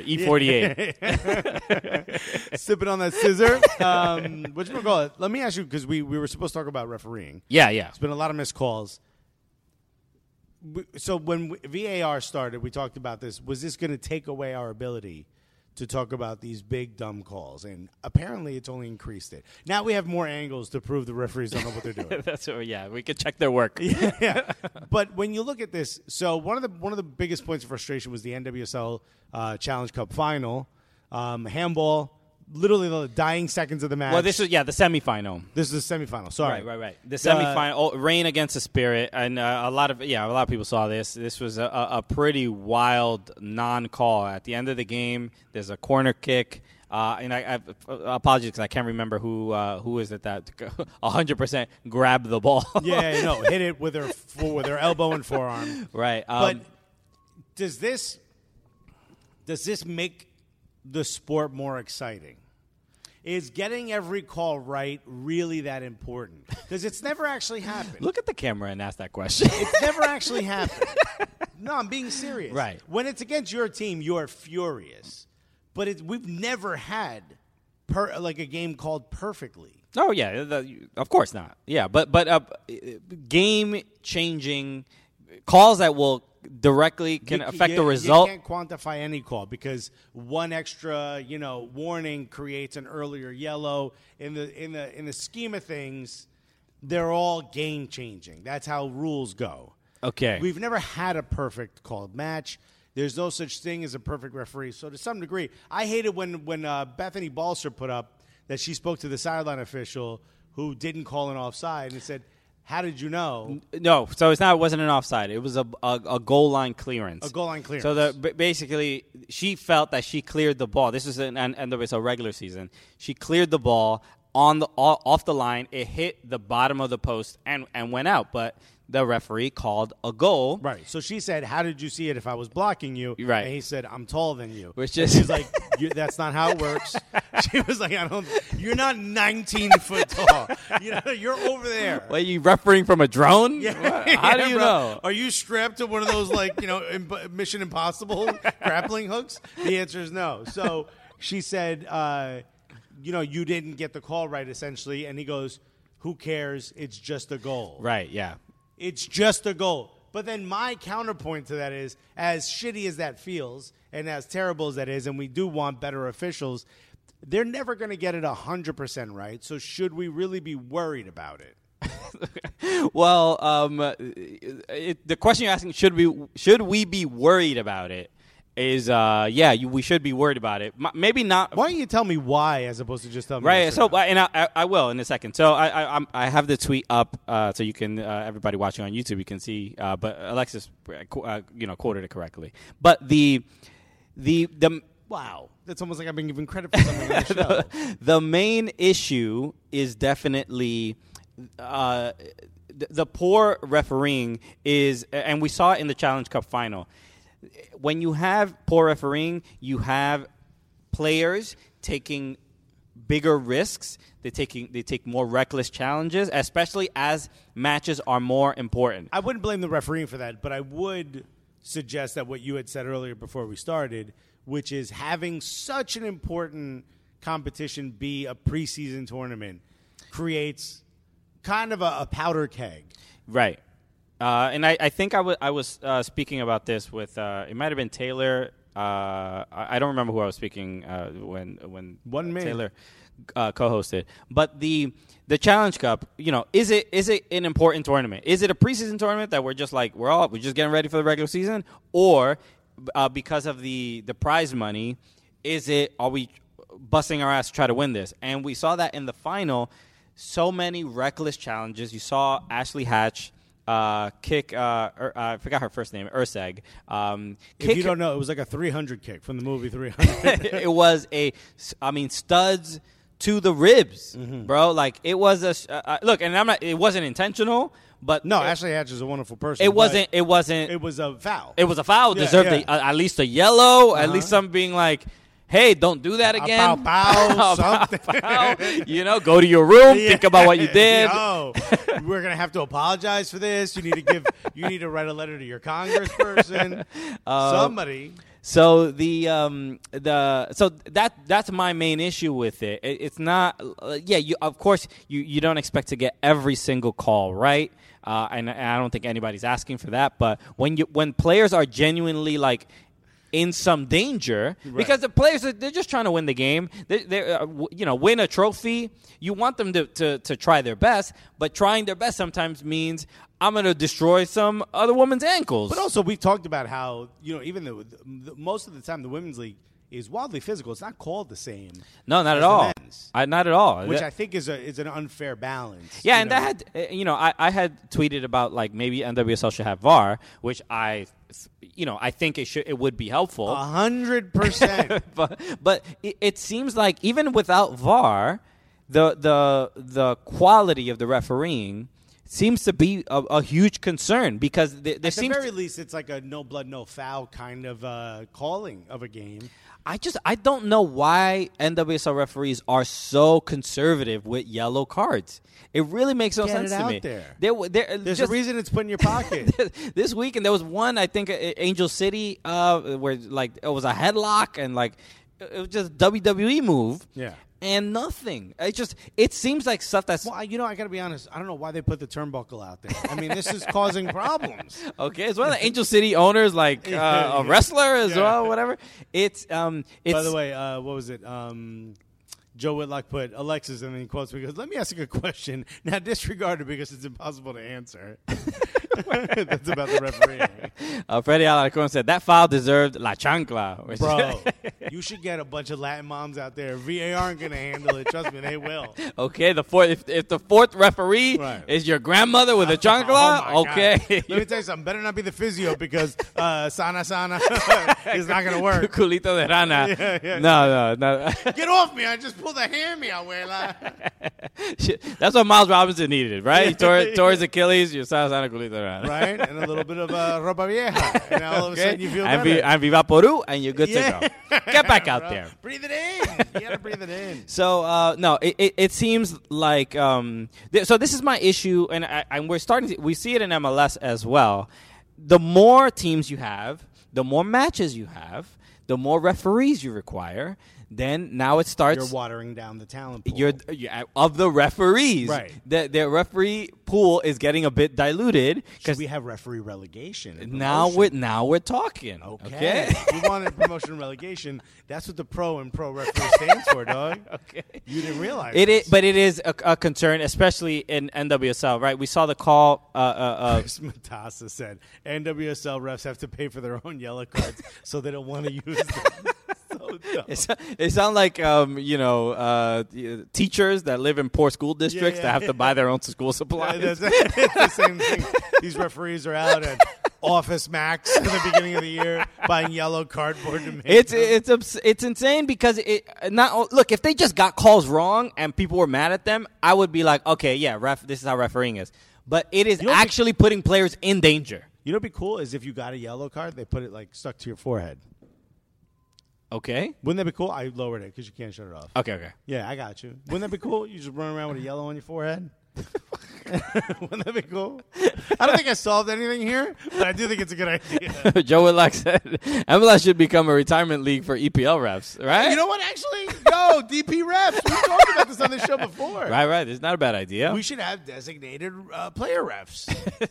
E48. Sipping on that scissor. Whatchamacallit? Let me ask you, because we were supposed to talk about refereeing. Yeah. It's been a lot of missed calls. So when VAR started, we talked about this. Was this going to take away our ability to talk about these big, dumb calls? And apparently it's only increased it. Now we have more angles to prove the referees don't know what they're doing. We could check their work. Yeah. But when you look at this, so one of the biggest points of frustration was the NWSL Challenge Cup final. Handball, literally the dying seconds of the match. Well, this is the semifinal. This is the semifinal. Sorry. Right. The semifinal, Rain against the Spirit, and a lot of people saw this. This was a pretty wild non-call at the end of the game. There's a corner kick, and I apologize because I can't remember who is it that 100% grabbed the ball. Hit it with her elbow and forearm. Right, but does this make the sport more exciting? Is getting every call right really that important? Because it's never actually happened. Look at the camera and ask that question. It's never actually happened. No, I'm being serious. Right. When it's against your team, you're furious. But we've never had a game called perfectly. Oh yeah, of course not. Yeah, but game-changing calls that will directly can affect the result. You can't quantify any call because one extra, warning creates an earlier yellow. In the scheme of things, they're all game-changing. That's how rules go. Okay. We've never had a perfect called match. There's no such thing as a perfect referee. So to some degree, I hated when Bethany Balcer put up that she spoke to the sideline official who didn't call an offside and said, "How did you know?" No, so it wasn't an offside. It was a goal line clearance. A goal line clearance. So basically, she felt that she cleared the ball. This was a regular season. She cleared the ball off the line. It hit the bottom of the post and went out. But the referee called a goal. Right. So she said, "How did you see it if I was blocking you?" Right. And he said, "I'm taller than you." Which just she's like, "That's not how it works." She was like, "You're not 19 foot tall. You're over there." What, are you refereeing from a drone? Yeah. How do you know? Are you strapped to one of those Mission Impossible grappling hooks? The answer is no. So she said, you didn't get the call right, essentially. And he goes, "Who cares? It's just a goal." Right. Yeah. It's just a goal. But then my counterpoint to that is, as shitty as that feels and as terrible as that is, and we do want better officials, they're never going to get it 100% right. So should we really be worried about it? Well, the question you're asking, should we be worried about it, is we should be worried about it. Maybe not. Why don't you tell me why as opposed to just tell me? Right. So, and I will in a second. So I have the tweet up, so you can everybody watching on YouTube, you can see. But Alexis, quoted it correctly. But the wow, that's almost like I've been given credit for something on the show. The main issue is definitely the poor refereeing is, and we saw it in the Challenge Cup final. When you have poor refereeing, you have players taking bigger risks. They take more reckless challenges, especially as matches are more important. I wouldn't blame the refereeing for that, but I would suggest that what you had said earlier before we started, which is having such an important competition be a preseason tournament, creates kind of a powder keg. Right. And I think I was speaking about this with it might have been Taylor. I don't remember who I was speaking when Taylor co-hosted. But the Challenge Cup, is it an important tournament? Is it a preseason tournament that we're just like we're just getting ready for the regular season, or because of the prize money, are we busting our ass to try to win this? And we saw that in the final, so many reckless challenges. You saw Ashley Hatch kick, I forgot her first name, Urseg. If you don't know, it was like a 300 kick from the movie 300. It was studs to the ribs, bro. Like, it was look, and it wasn't intentional, but no, Ashley Hatch is a wonderful person. It wasn't. It was a foul. It was a foul. Deserved at least a yellow. At least something being like, hey, don't do that again. Something. Go to your room. Think about what you did. We're gonna have to apologize for this. You need to write a letter to your congressperson. Somebody. So that's my main issue with it. It's not. Of course you don't expect to get every single call right, and I don't think anybody's asking for that. But when players are genuinely like in some danger, right. Because the players, they're just trying to win the game. They win a trophy. You want them to try their best, but trying their best sometimes means I'm going to destroy some other woman's ankles. But also, we've talked about how even though most of the time the women's league is wildly physical, it's not called the same. No, not at all. Not at all. Which I think is an unfair balance. Yeah, and that had I had tweeted about like maybe NWSL should have VAR, which I think it would be helpful. 100%. but it seems like even without VAR, the quality of the refereeing seems to be a huge concern because there At seems the very least, it's like a no blood, no foul kind of calling of a game. I don't know why NWSL referees are so conservative with yellow cards. It really makes no sense to me. There's a reason it's put in your pocket. This weekend there was one, I think, Angel City, where like it was a headlock and like it was just WWE move. Yeah. And nothing. It seems like stuff that's... Well, I got to be honest. I don't know why they put the turnbuckle out there. I mean, this is causing problems. Okay, it's one of the Angel City owners, like a wrestler as well, whatever. It's By the way, what was it? Joe Whitlock put Alexis, and then he quotes me, he goes, let me ask you a question. Now, disregard it because it's impossible to answer. That's about the referee. Freddie Alarcon said, that foul deserved la chancla. Bro, you should get a bunch of Latin moms out there. VAR aren't going to handle it. Trust me, they will. Okay, if the fourth referee is your grandmother with a chancla, okay. God. Let me tell you something. Better not be the physio because sana is not going to work. Culito de rana. Yeah. No. Get off me. I just pulled a hammy, abuela. That's what Miles Robinson needed, right? He tore his Achilles, you saw sana culito de rana. Right? And a little bit of ropa vieja. And all of a sudden you feel better. And Viva Peru, and you're good to go. Get back out there. Breathe it in. You got to breathe it in. So, no, it seems like so this is my issue, and we're starting to, we see it in MLS as well. The more teams you have, the more matches you have, the more referees you require. Then now it starts. You're watering down the talent pool. Of the referees. Right. The referee pool is getting a bit diluted. Should we have referee relegation? Now we're talking. Okay. If we wanted promotion and relegation, that's what the pro and pro referee stands for, dog. Okay. You didn't realize it. But it is a concern, especially in NWSL, right? We saw the call. Chris Matassa said NWSL refs have to pay for their own yellow cards, so they don't want to use them. It sounds like teachers that live in poor school districts that have to buy their own school supplies. It's the same thing. These referees are out at Office Max at the beginning of the year buying yellow cardboard to make it's insane because look, if they just got calls wrong and people were mad at them, I would be like, okay, yeah, this is how refereeing is. But it is actually putting players in danger. You know what'd be cool is if you got a yellow card, they put it like stuck to your forehead. Okay. Wouldn't that be cool? I lowered it because you can't shut it off. Okay. Yeah, I got you. Wouldn't that be cool? You just run around with a yellow on your forehead? Wouldn't that be cool? I don't think I solved anything here, but I do think it's a good idea. Joe Whitlock said MLS should become a retirement league for EPL refs, right? You know what? Actually, DP refs. We've talked about this on this show before. Right. It's not a bad idea. We should have designated player refs.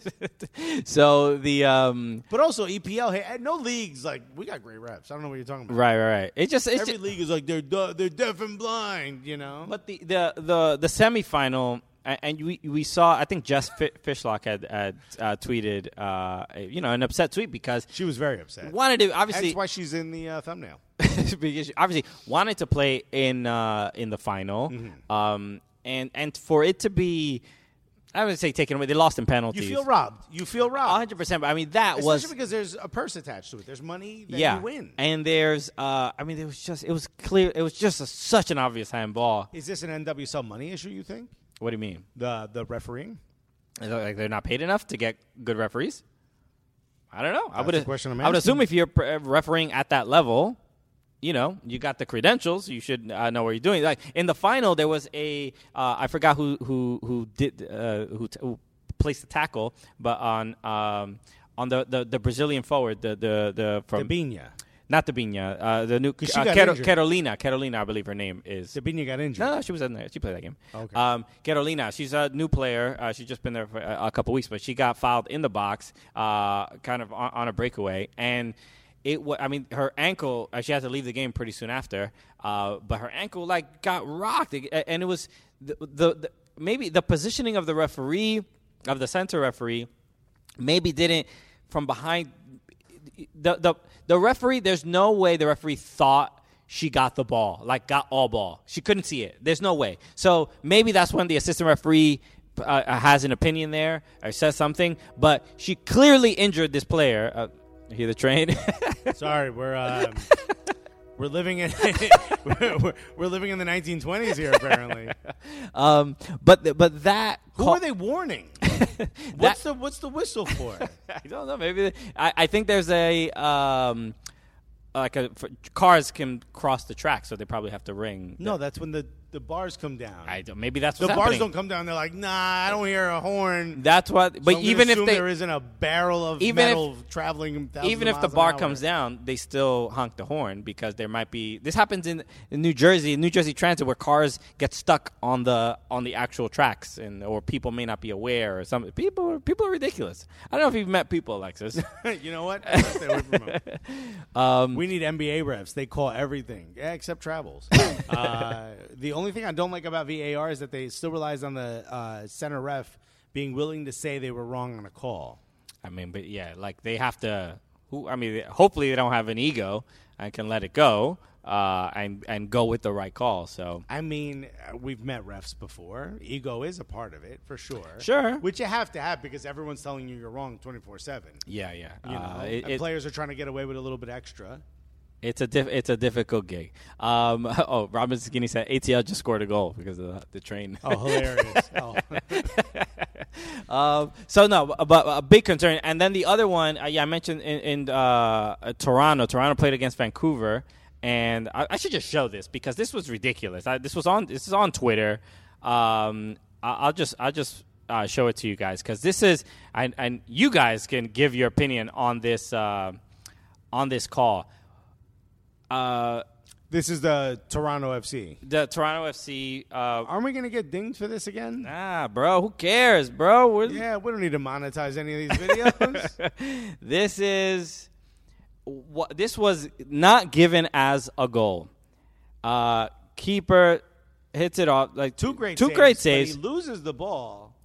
So but also EPL. Hey, no leagues like we got great refs. I don't know what you're talking about. Right. Every league is like they're deaf and blind. You know. But the semifinal. And we saw, I think Jess Fishlock had tweeted, an upset tweet because she was very upset. Wanted to obviously. That's why she's in the thumbnail. Because she obviously wanted to play in the final, and for it to be, I would say taken away. They lost in penalties. You feel robbed. 100%. But I mean, especially because there's a purse attached to it. There's money that you win. And there's, it was clear. It was just such an obvious handball. Is this an NWSL money issue? You think? What do you mean? The refereeing? Like they're not paid enough to get good referees? I don't know. That's the question I'm asking. I would assume if you're refereeing at that level, you got the credentials. You should know what you're doing. Like in the final, there was I forgot who placed the tackle, but on the Brazilian forward, the from Debinha. Not Debinha, the new Carolina, I believe her name is. Debinha got injured. No, she was in there. She played that game. Okay. Carolina, she's a new player. She's just been there for a couple weeks, but she got fouled in the box, kind of on a breakaway, and her ankle. She had to leave the game pretty soon after, but her ankle got rocked, and it was maybe the positioning of the referee, of the center referee, maybe didn't from behind. The referee, there's no way the referee thought she got the ball, got all ball. She couldn't see it. There's no way. So maybe that's when the assistant referee has an opinion there or says something. But she clearly injured this player. Hear the train? Sorry, we're living in we're living in the 1920s here apparently. But that who are they warning? What's the whistle for? I don't know. Maybe I think there's a cars can cross the track, so they probably have to ring. No, that's when the bars come down. Maybe that's the what's bars happening. don't come down. They're like, nah, I don't hear a horn. That's what. But So I'm even gonna if assume there isn't a barrel of metal traveling, even if the bar comes down, they still honk the horn because there might be. This happens in New Jersey Transit, where cars get stuck on the actual tracks, or people may not be aware, or something. People are ridiculous. I don't know if you've met people, Alexis. You know what? Stay away from them. We need NBA refs. They call everything, except travels. The only thing I don't like about VAR is that they still relies on the center ref being willing to say they were wrong on a call. I mean, but yeah, like they have to. Hopefully they don't have an ego and can let it go and go with the right call. So I mean, we've met refs before. Ego is a part of it for sure. Sure, which you have to have because everyone's telling you you're wrong 24/7. Yeah. You know, and players are trying to get away with a little bit extra. It's a difficult gig. Robin Skinny said ATL just scored a goal because of the train. Oh, hilarious! So no, but a big concern. And then the other one, I mentioned in Toronto. Toronto played against Vancouver, and I should just show this because this was ridiculous. This is on Twitter. I'll just show it to you guys because this is and you guys can give your opinion on this call. This is the Toronto FC. The Toronto FC. Aren't we going to get dinged for this again? Nah, bro. Who cares, bro? We don't need to monetize any of these videos. This was not given as a goal. Keeper hits it off like two great saves. He loses the ball,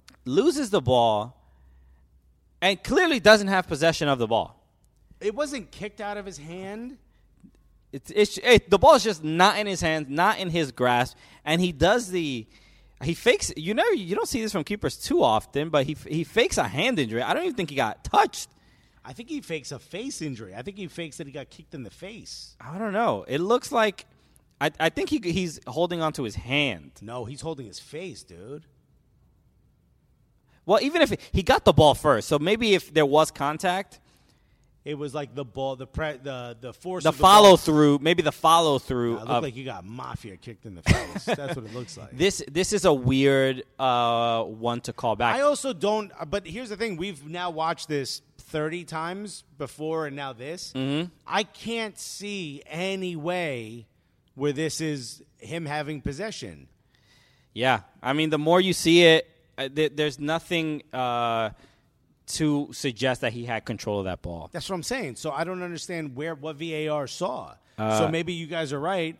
and clearly doesn't have possession of the ball. It wasn't kicked out of his hand. The ball is just not in his hands, not in his grasp, and he fakes. You don't see this from keepers too often, but he fakes a hand injury. I don't even think he got touched. I think he fakes a face injury. I think he fakes that he got kicked in the face. I don't know. It looks like I think he's holding onto his hand. No, he's holding his face, dude. Well, even if he got the ball first, so maybe if there was contact. It was like the ball, the force. The follow through, maybe the follow through. It looked like you got mafia kicked in the face. That's what it looks like. This is a weird one to call back. I also don't. But here's the thing: we've now watched this 30 times before, and now this. Mm-hmm. I can't see any way where this is him having possession. Yeah, I mean, the more you see it, there's nothing. To suggest that he had control of that ball. That's what I'm saying. So I don't understand what VAR saw. So maybe you guys are right.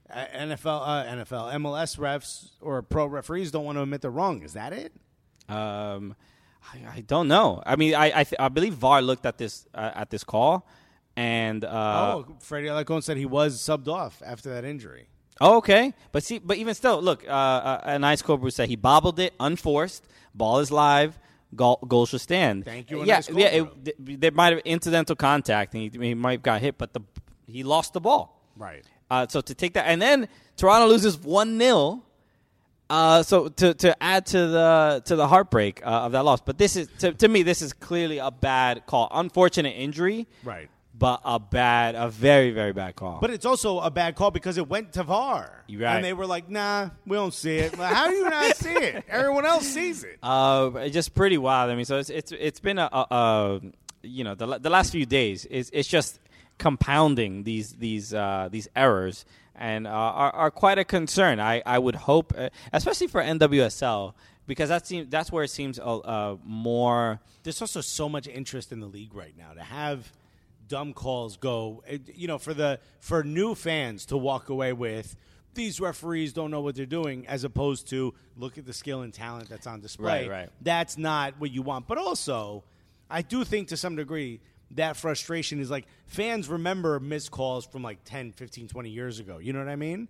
MLS refs or pro referees don't want to admit they're wrong. Is that it? I don't know. I mean, I believe VAR looked at this call, and Freddie Alarcon said he was subbed off after that injury. Oh, okay. But even still, look, a nice Cobra said he bobbled it, unforced. Ball is live. Goal should stand. Thank you. There might have incidental contact, and he might have got hit, but he lost the ball. Right. So to take that, and then Toronto loses 1-0. So to add to the heartbreak of that loss, but this is to me this is clearly a bad call. Unfortunate injury. Right. But a very, very bad call. But it's also a bad call because it went to VAR. You're right. And they were like, nah, we don't see it. Well, how do you not see it? Everyone else sees it. It's just pretty wild. I mean, so it's been the last few days it's just compounding these errors and are quite a concern. I would hope, especially for NWSL, because that's where it seems more. There's also so much interest in the league right now to have dumb calls go, for new fans to walk away with these referees don't know what they're doing, as opposed to look at the skill and talent that's on display. Right. That's not what you want. But also, I do think to some degree that frustration is like fans remember missed calls from like 10, 15, 20 years ago. You know what I mean?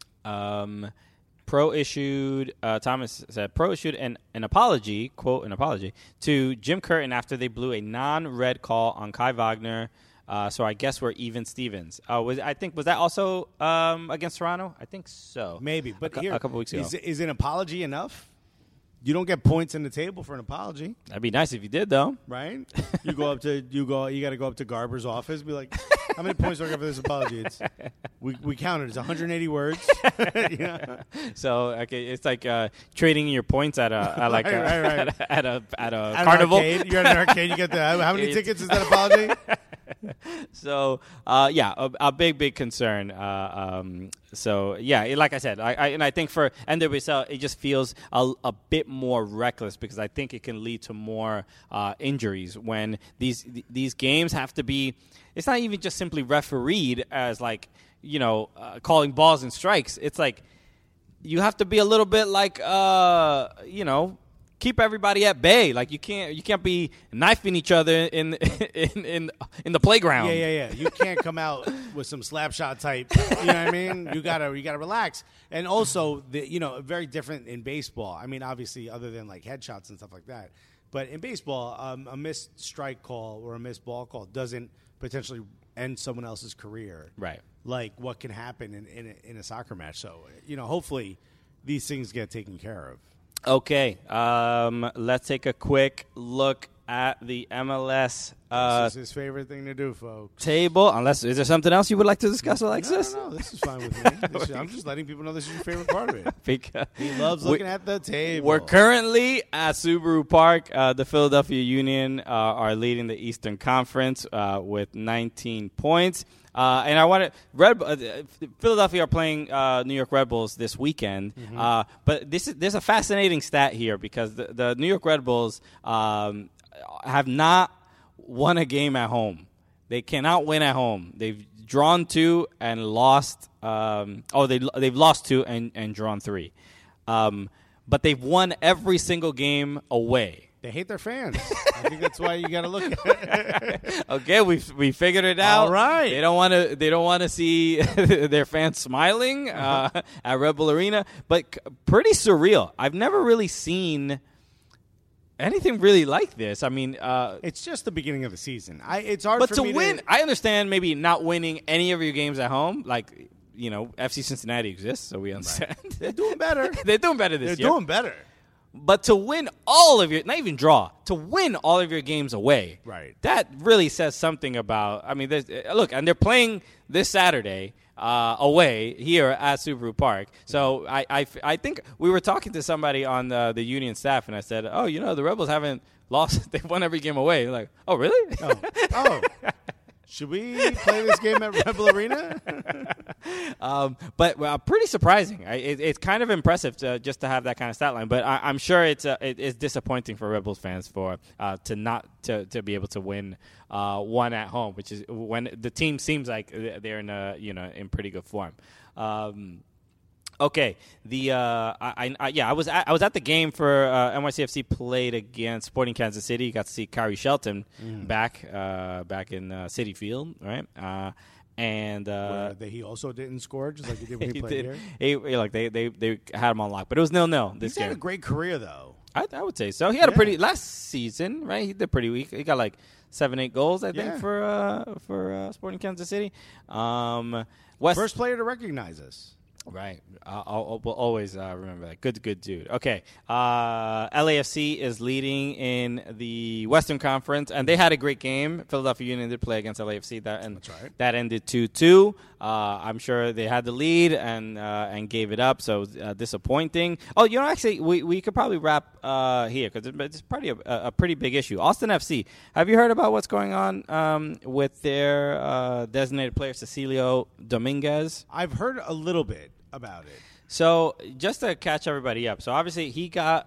Thomas said, Pro issued an apology, quote, an apology, to Jim Curtin after they blew a non-red call on Kai Wagner. So I guess we're even Stevens. Was that also against Toronto? I think so. Maybe, but a couple weeks ago. Is an apology enough? You don't get points in the table for an apology, That'd be nice if you did, though. right? You got to go up to Garber's office, be like, how many points do I get for this apology? We counted. It's 180 words. Yeah. So okay, it's like trading your points at a like Right. at a At carnival. an arcade, you're at an arcade. You get how many tickets is that apology? So a big concern. So yeah, like I said, I think for NWSL it just feels a bit more reckless because I think it can lead to more injuries when these games have to be. It's not even just simply refereed as like calling balls and strikes. It's like you have to be a little bit like keep everybody at bay. Like you can't be knifing each other in the playground. Yeah. You can't come out with some slap shot type. You know what I mean? You gotta relax. And also, very different in baseball. I mean, obviously, other than like headshots and stuff like that. But in baseball, a missed strike call or a missed ball call doesn't potentially end someone else's career. Right. Like what can happen in a soccer match. So hopefully these things get taken care of. Okay, let's take a quick look at the MLS This is his favorite thing to do, folks. table. Unless, is there something else you would like to discuss, Alexis? No, this is fine with me. I'm just letting people know this is your favorite part of it. Because He loves looking at the table. we're currently at Subaru Park. The Philadelphia Union are leading the Eastern Conference with 19 points. And I want to Philadelphia are playing New York Red Bulls this weekend. But there's a fascinating stat here because the New York Red Bulls have not won a game at home. They cannot win at home. They've drawn 2 and lost. They've lost 2 and drawn 3. But they've won every single game away. They hate their fans. I think that's why you got to look at it. Okay, we figured it out. All right. They don't want to see their fans smiling at Red Bull Arena, but pretty surreal. I've never really seen anything really like this. I mean, It's just the beginning of the season. It's hard but for to me win, I understand maybe not winning any of your games at home, like FC Cincinnati exists, so we understand. They're doing better. They're doing better this year. They're doing better. But to win all of your, not even draw, to win all of your games away, Right. that really says something about, I mean, look, and they're playing this Saturday away here at Subaru Park. So I think we were talking to somebody on the Union staff, and I said, the Rebels haven't lost. They've won every game away. They're like, oh, really? Oh. Should we play this game at Red Bull Arena? But pretty surprising. It's kind of impressive just to have that kind of stat line. But I'm sure it's disappointing for Red Bulls fans to not be able to win one at home, which is when the team seems like they're in pretty good form. Okay, I was at the game for NYCFC played against Sporting Kansas City. Got to see Kyrie Shelton back in Citi Field, right? And he also didn't score, just like he did when he played here. They had him on lock, but it was 0-0 this He's game. had a great career, though. I would say so. He had a pretty last season, right? He did pretty weak. He got like 7-8 goals, I think, for Sporting Kansas City. First player to recognize us. Right. We'll always remember that. Good dude. Okay. LAFC is leading in the Western Conference, and they had a great game. Philadelphia Union did play against LAFC. That's right. That ended 2-2. I'm sure they had the lead and gave it up, so disappointing. Oh, actually, we could probably wrap here because it's probably a pretty big issue. Austin FC, have you heard about what's going on with their designated player, Cecilio Dominguez? I've heard a little bit about it. So just to catch everybody up, so obviously he got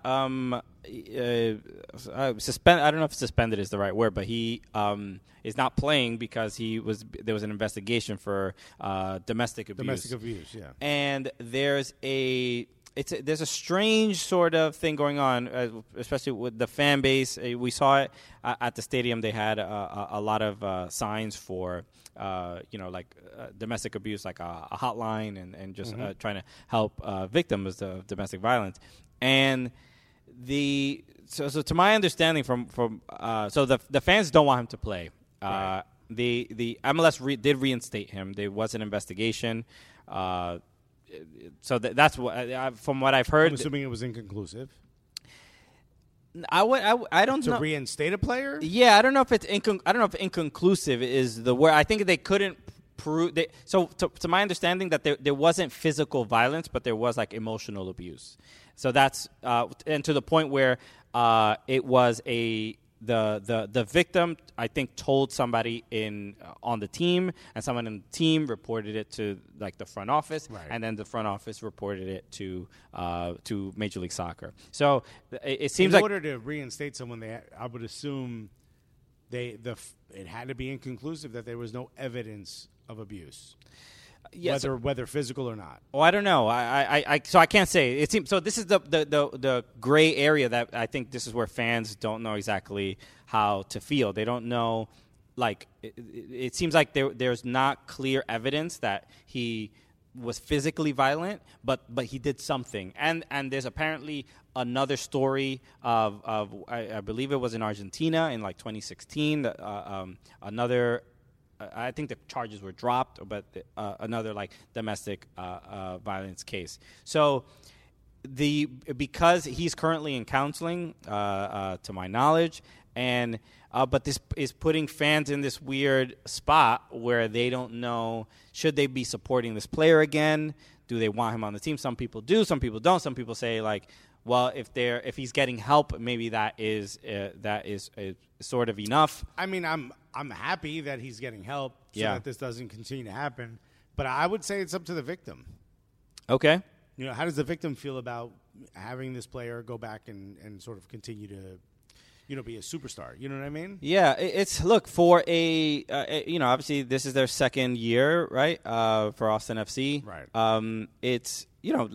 suspended. I don't know if suspended is the right word, but he is not playing because there was an investigation for domestic abuse. Domestic abuse, yeah. And there's a strange sort of thing going on, especially with the fan base. We saw it at the stadium. They had a lot of signs for, domestic abuse, like a hotline and just trying to help victims of domestic violence. And so to my understanding the fans don't want him to play. Right. The MLS did reinstate him. There was an investigation. So that's what, from what I've heard. I'm assuming it was inconclusive. I don't know. To reinstate a player? Yeah, I don't know if it's I don't know if inconclusive is the word. I think they couldn't prove. So to my understanding, that there wasn't physical violence, but there was like emotional abuse. So that's and to the point where it was the victim, I think, told somebody on the team, and someone in the team reported it to like the front office, right. And then the front office reported it to Major League Soccer. So it seems in order to reinstate someone, I would assume it had to be inconclusive that there was no evidence of abuse. Yes. Whether physical or not. Oh, I don't know. So I can't say. It seems so. This is the gray area that I think this is where fans don't know exactly how to feel. They don't know. Like it seems like there's not clear evidence that he was physically violent, but he did something. And there's apparently another story of I believe it was in Argentina in like 2016. Another. I think the charges were dropped, but another like domestic violence case. So because he's currently in counseling, to my knowledge, and but this is putting fans in this weird spot where they don't know, should they be supporting this player again? Do they want him on the team? Some people do, some people don't. Some people say like, well, if he's getting help, maybe that is sort of enough. I mean, I'm happy that he's getting help so that this doesn't continue to happen. But I would say it's up to the victim. Okay. You know, how does the victim feel about having this player go back and sort of continue to, be a superstar? You know what I mean? Yeah. It's look for obviously this is their second year, right? For Austin FC. Right. It's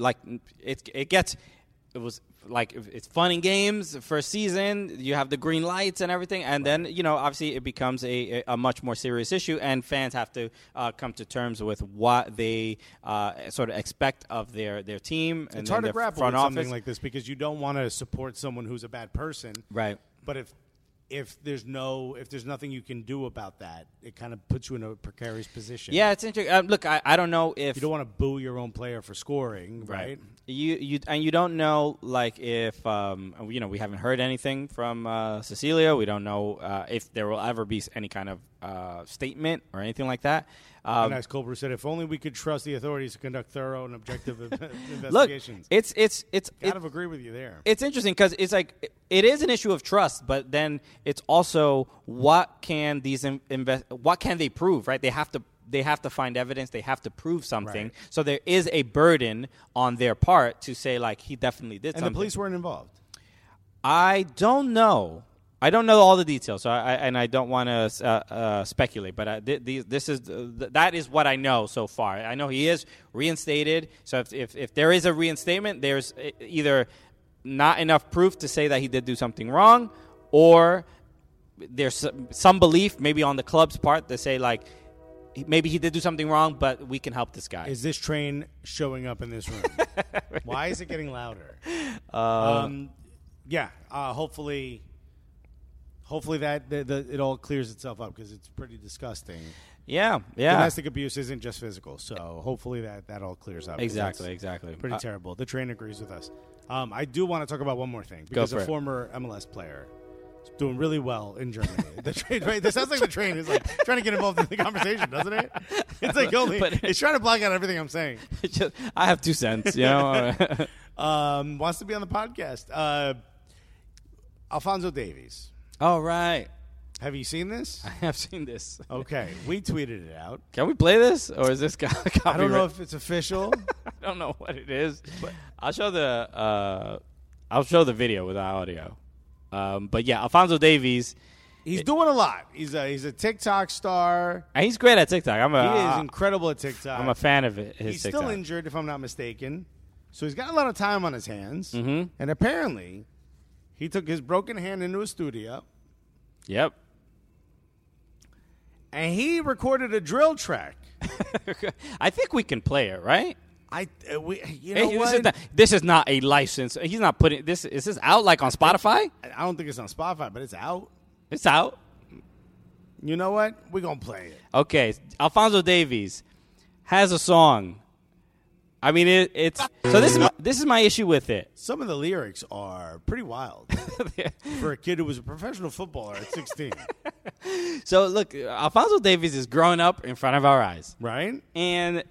it was like it's fun in games. First season, you have the green lights and everything, and then obviously it becomes a much more serious issue, and fans have to come to terms with what they sort of expect of their team. It's hard to grapple with something like this because you don't want to support someone who's a bad person, right? But if there's nothing you can do about that, it kind of puts you in a precarious position. Yeah, it's interesting. Look, I don't know if you don't want to boo your own player for scoring, right? You don't know like if we haven't heard anything from Cecilia. We don't know if there will ever be any kind of statement or anything like that. And as Colbert said, if only we could trust the authorities to conduct thorough and objective investigations. Look, it's kind of agree with you there. It's interesting because it's like it is an issue of trust, but then it's also what can they prove, right? They have to find evidence. They have to prove something. Right. So there is a burden on their part to say like he definitely did something. And the police weren't involved. I don't know. I don't know all the details, so I don't want to speculate. But that is what I know so far. I know he is reinstated. So if there is a reinstatement, there's either not enough proof to say that he did do something wrong, or there's some belief maybe on the club's part to say like maybe he did do something wrong, but we can help this guy. Is this train showing up in this room? Why is it getting louder? Hopefully that it all clears itself up because it's pretty disgusting. Yeah. Domestic abuse isn't just physical, so hopefully that all clears up. Exactly. Pretty terrible. The train agrees with us. I do want to talk about one more thing because a former MLS player is doing really well in Germany. The train, right? This sounds like the train is like trying to get involved in the conversation, doesn't it? It's like it's trying to block out everything I'm saying. I have 2 cents, wants to be on the podcast. Alphonso Davies. All right. Have you seen this? I have seen this. Okay. We tweeted it out. Can we play this? Or is this copyright? I don't know if it's official. I don't know what it is. But I'll show the video without audio. But yeah, Alphonso Davies. He's doing a lot. He's a TikTok star. And he's great at TikTok. He is incredible at TikTok. I'm a fan of it. He's still injured, if I'm not mistaken. So he's got a lot of time on his hands. Mm-hmm. And apparently, he took his broken hand into a studio. Yep. And he recorded a drill track. I think we can play it, right? What? This is not a license. He's not putting this. Is this out like on Spotify? I don't think it's on Spotify, but it's out. It's out. You know what? We're gonna play it. Okay, Alphonso Davies has a song. I mean, it's so. this is my issue with it. Some of the lyrics are pretty wild for a kid who was a professional footballer at 16. So look, Alphonso Davies is growing up in front of our eyes, Right? and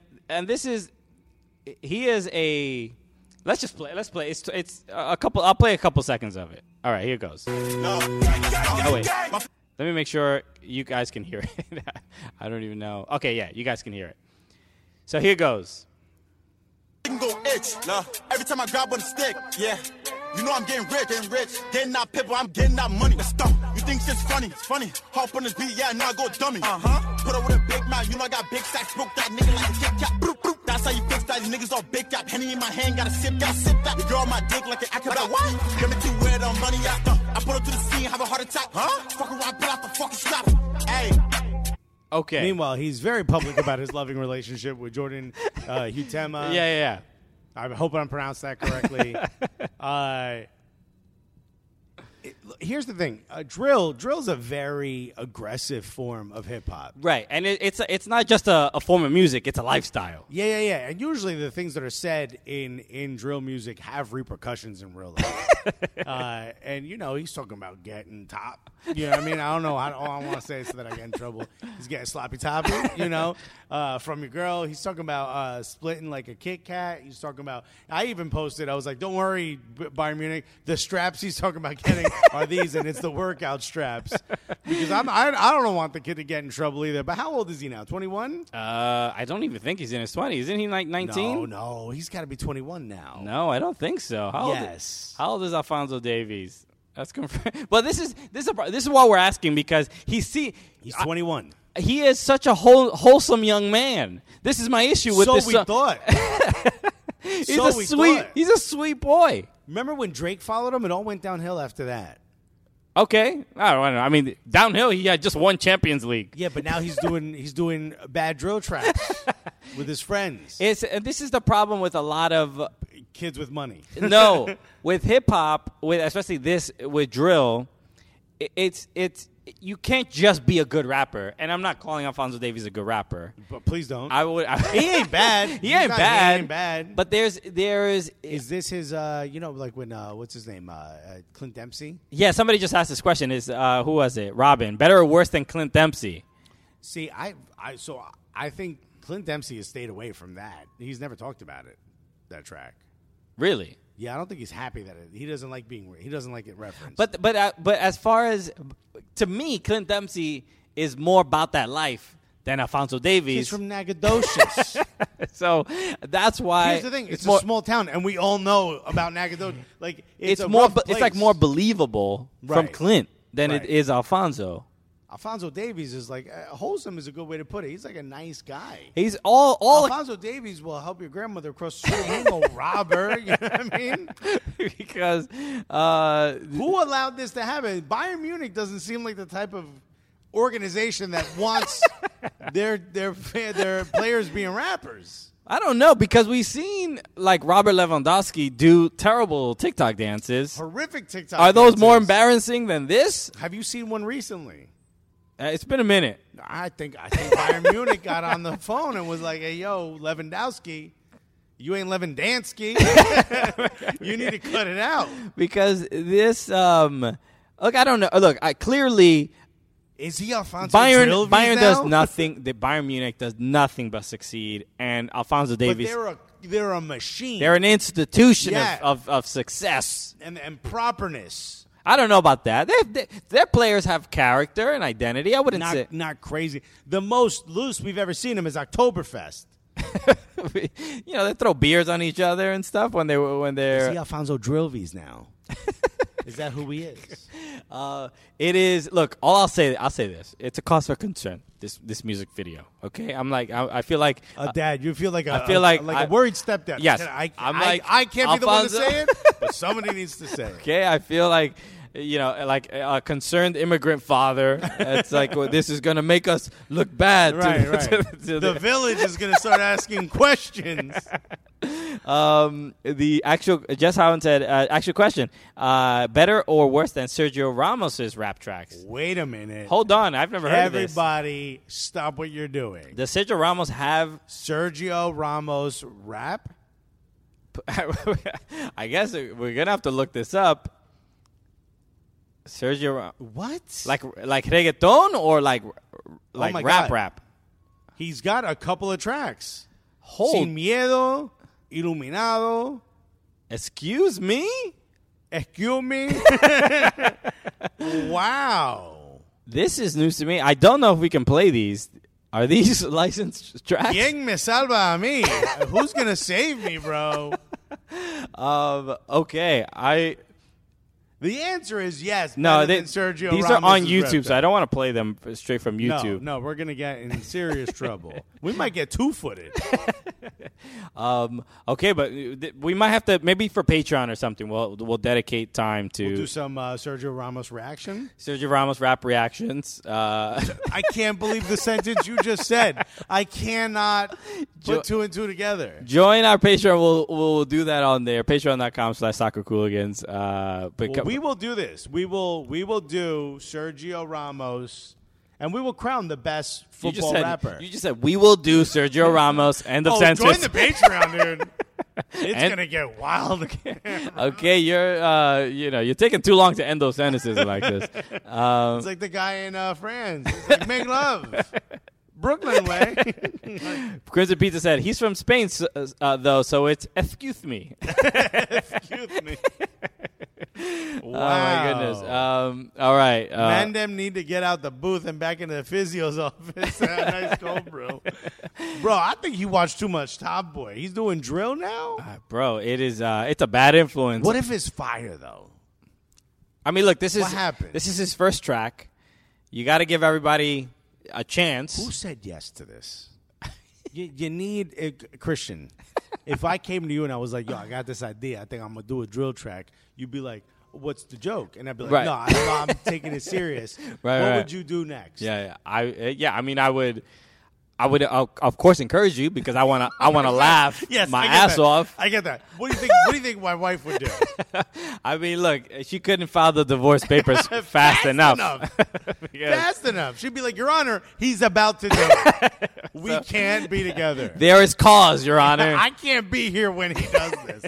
he is a. Let's play. It's a couple. I'll play a couple seconds of it. All right, here goes. Oh wait, let me make sure you guys can hear it. I don't even know. Okay, yeah, you guys can hear it. So here goes. Go itch, nah. Every time I grab on the stick, yeah. You know I'm getting rich, getting that paper, I'm getting that money. Let's go. You think it's funny. Hop on this beat, yeah, now I go dummy. Put up with a big man, you know I got big stacks, broke that nigga like a Kit Kat. Broop, broop. That's how you fix that. These niggas all big cap. Henny in my hand, gotta sip that. The girl on my dick like an acrobat. What? Give me to where the money at. I put her to the scene, have a heart attack. Fuck around, pull out the fucking strap. Hey. Okay. Meanwhile, he's very public about his loving relationship with Jordan Huitema. Yeah. I hope I'm pronounced that correctly. Here's the thing. Drill's a very aggressive form of hip-hop. Right, and it's not just a form of music, it's a lifestyle. Yeah. And usually the things that are said in drill music have repercussions in real life. And, he's talking about getting top. You know what I mean? I don't know. I want to say it so that I get in trouble. He's getting sloppy toppy, from your girl. He's talking about splitting like a Kit Kat. He's talking about, I even posted, I was like, don't worry, Bayern Munich. The straps he's talking about getting are these, and it's the workout straps. Because I don't want the kid to get in trouble either. But how old is he now? 21? I don't even think he's in his 20s. Isn't he like 19? No. He's got to be 21 now. No, I don't think so. How old is Alphonso Davies? That's confirmed. But this is what we're asking because he's 21. He is such a wholesome young man. This is my issue with this. So we thought. He's a sweet boy. Remember when Drake followed him? It all went downhill after that. Okay, I don't know. I mean, downhill, he had just won Champions League. Yeah, but now he's doing bad drill tracks with his friends. This is the problem with a lot of kids with money. No, with hip hop, especially with drill, it's you can't just be a good rapper. And I'm not calling Alphonso Davies a good rapper. But please don't. He ain't bad. He ain't bad. But there is. Is this his? Like when what's his name? Clint Dempsey. Yeah, somebody just asked this question. Is who was it? Robin. Better or worse than Clint Dempsey? See, I think Clint Dempsey has stayed away from that. He's never talked about it. That track. Really? Yeah, I don't think he's happy that he doesn't like it referenced. But as far as to me, Clint Dempsey is more about that life than Alphonso Davies. He's from Nacogdoches. So that's why. Here's the thing: it's a small town, and we all know about Nacogdoches. Like it's like more believable from Clint than it is Alphonso. Alphonso Davies is like wholesome is a good way to put it. He's like a nice guy. He's all Alphonso Davies will help your grandmother across the street. He ain't rob her. You know what I mean? Because who allowed this to happen? Bayern Munich doesn't seem like the type of organization that wants their players being rappers. I don't know, because we've seen like Robert Lewandowski do terrible TikTok dances. Horrific TikTok Are those dances. more embarrassing than this? Have you seen one recently? It's been a minute. I think Bayern Munich got on the phone and was like, "Hey, yo, Lewandowski, you ain't Lewandowski. You need to cut it out." Because this, look, I don't know. Look, clearly, is he Alphonso Bayern now? does nothing. The Bayern Munich does nothing but succeed, and Alphonso Davies. But they're a machine. They're an institution of success and properness. I don't know about that. Their players have character and identity. I wouldn't say not crazy. The most loose we've ever seen them is Oktoberfest. They throw beers on each other and stuff when they're. Is he Alphonso Drilvies now? Is that who he is? It is. Look, I'll say this. It's a cause for concern. This music video. Okay, I feel like Dad. You feel like I feel like a worried stepdad. Yes, I can't be the one to say it, but somebody needs to say it. Okay, I feel like like a concerned immigrant father. It's like this is going to make us look bad. Right. The village is going to start asking questions. The actual Jess Howland said, actual question: better or worse than Sergio Ramos's rap tracks? Wait a minute. Hold on, I've never heard of this. Everybody, stop what you're doing. Does Sergio Ramos have Sergio Ramos rap? I guess we're going to have to look this up. Sergio, What? like reggaeton or like my rap God. rap? He's got a couple of tracks. Hold. Sin Miedo, Iluminado, Excuse me? Excuse me. Wow. This is news to me. I don't know if we can play these. Are these licensed tracks? ¿Quién me salva a mí? Who's going to save me, bro? Okay. The answer is yes. No, better than Sergio these are on Ramos's YouTube, rep so I don't want to play them straight from YouTube. No, we're going to get in serious trouble. We might get two-footed. Okay, but we might have to, maybe for Patreon or something, we'll dedicate time to We'll do some Sergio Ramos reaction. Sergio Ramos rap reactions. I can't believe the sentence you just said. I cannot put two and two together. Join our Patreon. We'll do that on there. Patreon.com/soccercooligans. Well, we will do this. We will do Sergio Ramos, and we will crown the best football rapper. You just said we will do Sergio Ramos. End of sentence. Join the Patreon, dude. It's gonna get wild. Okay, you're taking too long to end those sentences like this. It's like the guy in France. It's like, make love. Brooklyn way. Crimson Pizza said he's from Spain, though, so it's excuse me. Excuse me. Wow. Oh my goodness. All right. Mandem need to get out the booth and back into the physio's office. Nice goal, bro. Bro, I think he watched too much Top Boy. He's doing drill now. Bro, it's a bad influence. What if it's fire though? I mean, look, this What happened? is his first track. You got to give everybody a chance. Who said yes to this? You need Christian. If I came to you and I was like, "Yo, I got this idea. I think I'm gonna do a drill track," you'd be like, "What's the joke?" And I'd be like, Right. "No, I'm taking it serious." Right, what right. would you do next? Yeah. I mean, I would of course encourage you because I want to laugh Yes, my I get ass that. off. I get that. What do you think? What do you think my wife would do? I mean, look, she couldn't file the divorce papers fast enough. Because Fast enough. She'd be like, "Your Honor, he's about to do it. We can't be together. there is cause, Your Honor. I can't be here when he does this."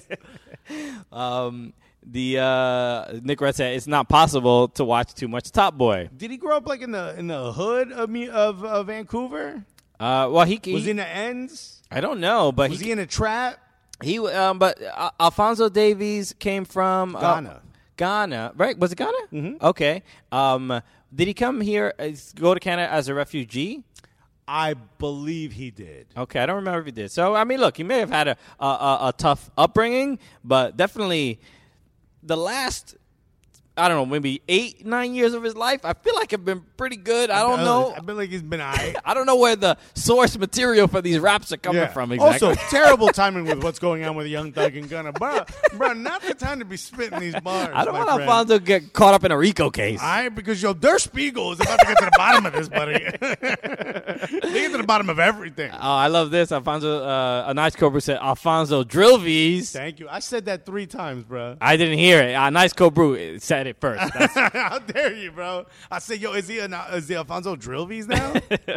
Nick Red said it's not possible to watch too much Top Boy. Did he grow up like in the hood of Vancouver? Well, he Was he in the ends? I don't know, but Was he in a trap? But Alphonso Davies came from Ghana. Ghana, right? Was it Ghana? Mm-hmm. Okay. Did he come here, go to Canada as a refugee? I believe he did. Okay, I don't remember if he did. So, I mean, look, he may have had a tough upbringing, but definitely the last, I don't know, maybe 8-9 years of his life, I feel like have been pretty good. I don't know. I feel like he's been I don't know where the source material for these raps are coming from exactly. Also, terrible timing with what's going on with Young Thug and Gunna. Bro, not the time to be spitting these bars. I don't my want friend. Alfonso to get caught up in a RICO case. Because Der Spiegel is about to get to the bottom of this, buddy. They get to the bottom of everything. Oh, I love this. Alfonso, a nice Cobra said, Alfonso Drillvies. Thank you. I said that 3 times, bro. I didn't hear it. Nice Cobra said it first. How dare you, bro? I said, yo, is he Alfonso Drillvies now?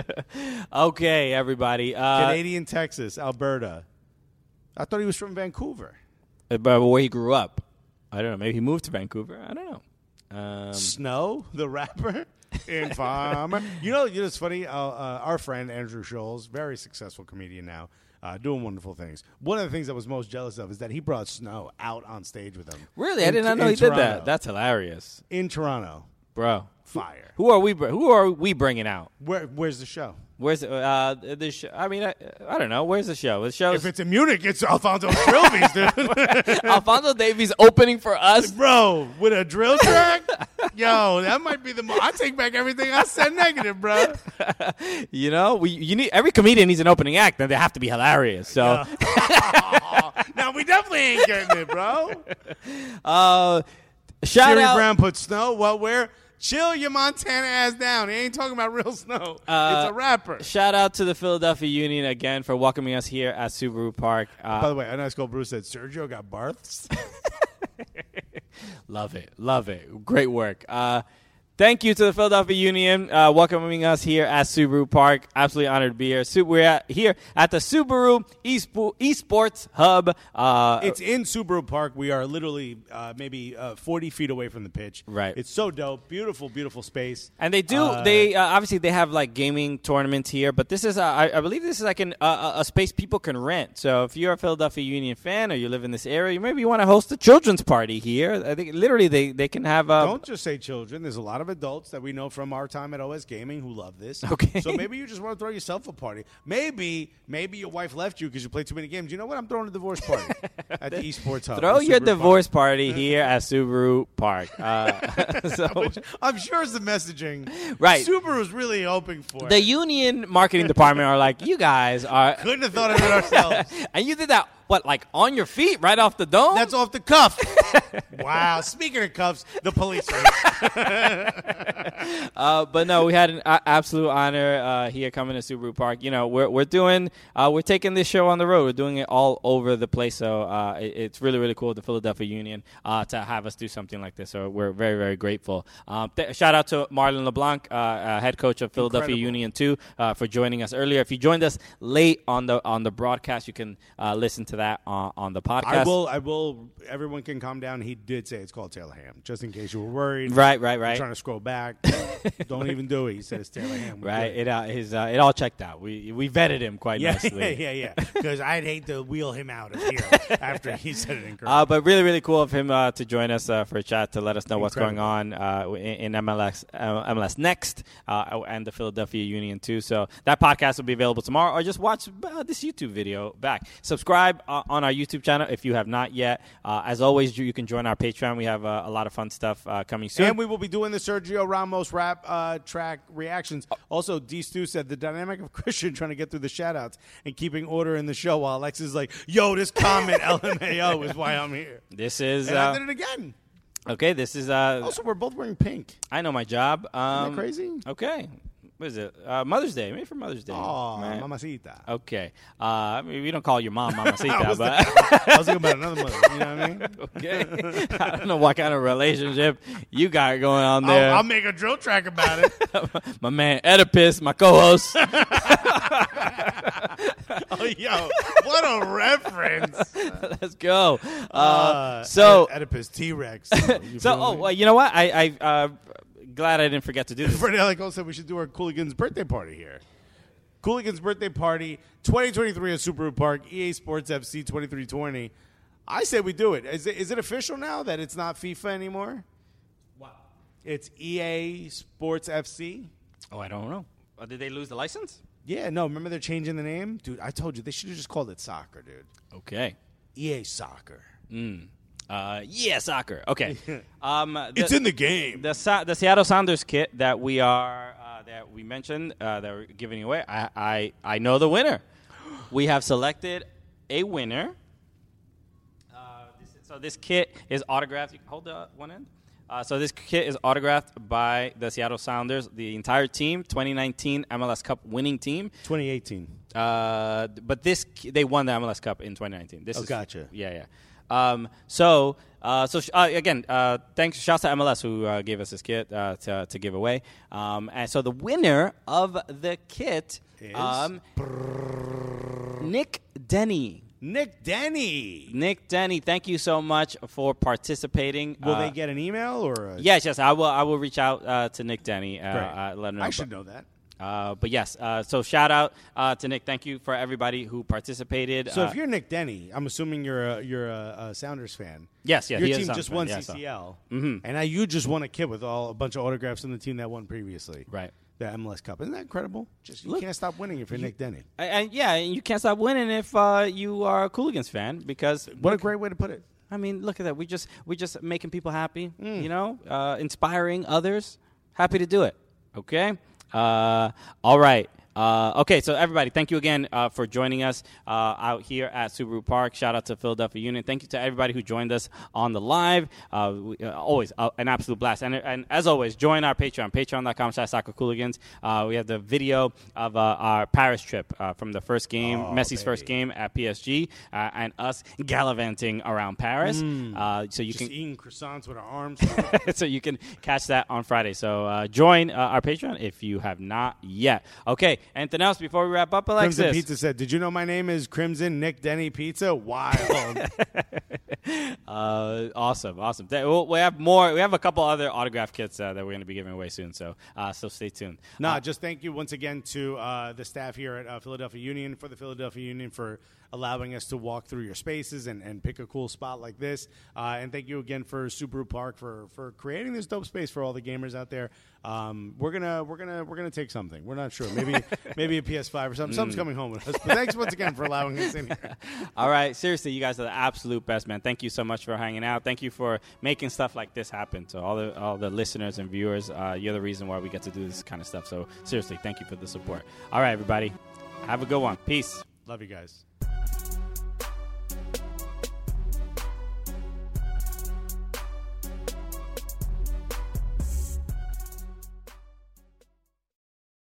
Okay, everybody. Canadian Texas, Alberta. I thought he was from Vancouver. But where he grew up. I don't know. Maybe he moved to Vancouver. I don't know. Snow, the rapper, in Farmer. You know, it's funny. Our friend Andrew Scholes, very successful comedian now, doing wonderful things. One of the things I was most jealous of is that he brought Snow out on stage with him. Really? I did not know in he did Toronto. that. That's hilarious. In Toronto. Bro. Fire. Who are we bringing out? Where's the show? Where's the show? I mean, I don't know. Where's the show? The show. If it's in Munich, it's Alfonso Drillvies, dude. Alfonso Davies opening for us. Bro, with a drill track? Yo, that might be I take back everything I said negative, bro. You know, you need every comedian needs an opening act, and they have to be hilarious. So, Now we definitely ain't getting it, bro. shout Jerry out. Brown put Snow. Well, where? Chill your Montana ass down. He ain't talking about real Snow. It's a rapper. Shout out to the Philadelphia Union again for welcoming us here at Subaru Park. By the way, a nice goal. Bruce said Sergio got barths. Love it. Great work. Thank you to the Philadelphia Union welcoming us here at Subaru Park. Absolutely honored to be here. We're here at the Subaru Esports Hub. It's in Subaru Park. We are literally maybe 40 feet away from the pitch. Right. It's so dope. Beautiful, beautiful space. And they do. They obviously they have like gaming tournaments here, but this is I believe this is like a space people can rent. So if you're a Philadelphia Union fan or you live in this area, maybe you want to host a children's party here. I think literally they can have. Don't just say children. There's a lot of adults that we know from our time at OS Gaming who love this. Okay. So maybe you just want to throw yourself a party. Maybe your wife left you because you played too many games. You know what? I'm throwing a divorce party at the Esports Hub. Throw your Subaru divorce Park. party here at Subaru Park. Which I'm sure is the messaging. Right. Subaru's really hoping for. The Union marketing department are like, you guys are. Couldn't have thought of it ourselves. And you did that, what, like on your feet, right off the dome? That's off the cuff. Wow. Speaking of cuffs, the police race. But no, we had an absolute honor here coming to Subaru Park. You know, we're taking this show on the road. We're doing it all over the place. So it's really, really cool, the Philadelphia Union, to have us do something like this. So we're very, very grateful. Shout out to Marlon LeBlanc, head coach of Philadelphia Union 2, for joining us earlier. If you joined us late on the broadcast, you can listen to that on the podcast. I will. Everyone can calm down. He did say it's called Taylor Ham, just in case you were worried. Right. I'm trying to scroll back. Don't even do it. He said it's Taylor Ham. Right. It all checked out. We vetted him quite nicely. Yeah. Because I'd hate to wheel him out of here after he said it incorrectly. But really, really cool of him to join us for a chat to let us know what's going on in MLS Next and the Philadelphia Union too. So that podcast will be available tomorrow, or just watch this YouTube video back. Subscribe on our YouTube channel if you have not yet. As always, you can join our Patreon. We have a lot of fun stuff coming soon. And we will be doing the Sergio Ramos rap track reactions. Also, D. Stu said the dynamic of Christian trying to get through the shout-outs and keeping order in the show while Alex is like, yo, this comment, LMAO, is why I'm here. This is... And I did it again. Okay, this is... also, we're both wearing pink. I know my job. Isn't that crazy? Okay. What is it? Mother's Day. Maybe for Mother's Day. Oh, right? Mamacita. Okay. I mean, we don't call your mom Mamacita, I was thinking about another mother. You know what I mean? Okay. I don't know what kind of relationship you got going on there. I'll make a drill track about it. My man Oedipus, my co-host. Oh, yo, what a reference. Let's go. So Oedipus T-Rex. Well, you know what? I glad I didn't forget to do this. Freddie Alec said we should do our Cooligans birthday party here. Cooligans birthday party 2023 at Subaru Park, EA Sports FC 2320. I said we do it. Is it official now that it's not FIFA anymore? What? It's EA Sports FC. Oh, I don't know. Did they lose the license? Yeah, no. Remember they're changing the name? Dude, I told you. They should have just called it soccer, dude. Okay. EA Soccer. Yeah, soccer. Okay. It's in the game. The Seattle Sounders kit that we mentioned that we're giving away. I know the winner. We have selected a winner. So this kit is autographed. You can hold the one end. So this kit is autographed by the Seattle Sounders, the entire team, 2019 MLS Cup winning team. 2018. But they won the MLS Cup in 2019. Gotcha. Yeah. Again, thanks. Shouts to MLS who gave us this kit to give away. And so the winner of the kit is Nick Denny. Nick Denny, thank you so much for participating. Will they get an email or? Yes. I will reach out to Nick Denny. Let him know. I should know that. But yes, so shout out to Nick. Thank you for everybody who participated. So if you're Nick Denny, I'm assuming you're a Sounders fan. Yes. Your team just won CCL, and now you just won a kit with a bunch of autographs from the team that won previously. Right. The MLS Cup. Isn't that incredible? You can't stop winning if you're Nick Denny. And you can't stop winning if you are a Cooligans fan, because what a great way to put it. I mean, look at that. We just making people happy. You know, inspiring others. Happy to do it. Okay. All right. Okay, so everybody, thank you again for joining us out here at Subaru Park. Shout out to Philadelphia Union. Thank you to everybody who joined us on the live. Always an absolute blast. And as always, join our Patreon, patreon.com/soccercooligans. We have the video of our Paris trip from the first game, Messi's first game at PSG, and us gallivanting around Paris. So you Just can eating croissants with our arms. so you can catch that on Friday. So join our Patreon if you have not yet. Okay, anything else before we wrap up, Alexis? Crimson Pizza said, "Did you know my name is Crimson Nick Denny Pizza?" Wild. Awesome. We have more. We have a couple other autograph kits that we're going to be giving away soon. So stay tuned. Just thank you once again to the staff here at Philadelphia Union, for the Philadelphia Union, for allowing us to walk through your spaces and pick a cool spot like this. And thank you again for Subaru Park for creating this dope space for all the gamers out there. We're gonna take something. We're not sure. Maybe a PS5 or something. Something's coming home with us. But thanks once again for allowing us in here. All right, seriously, you guys are the absolute best, man. Thank you so much for hanging out. Thank you for making stuff like this happen. So all the listeners and viewers, you're the reason why we get to do this kind of stuff. So seriously, thank you for the support. All right, everybody, have a good one. Peace. Love you guys.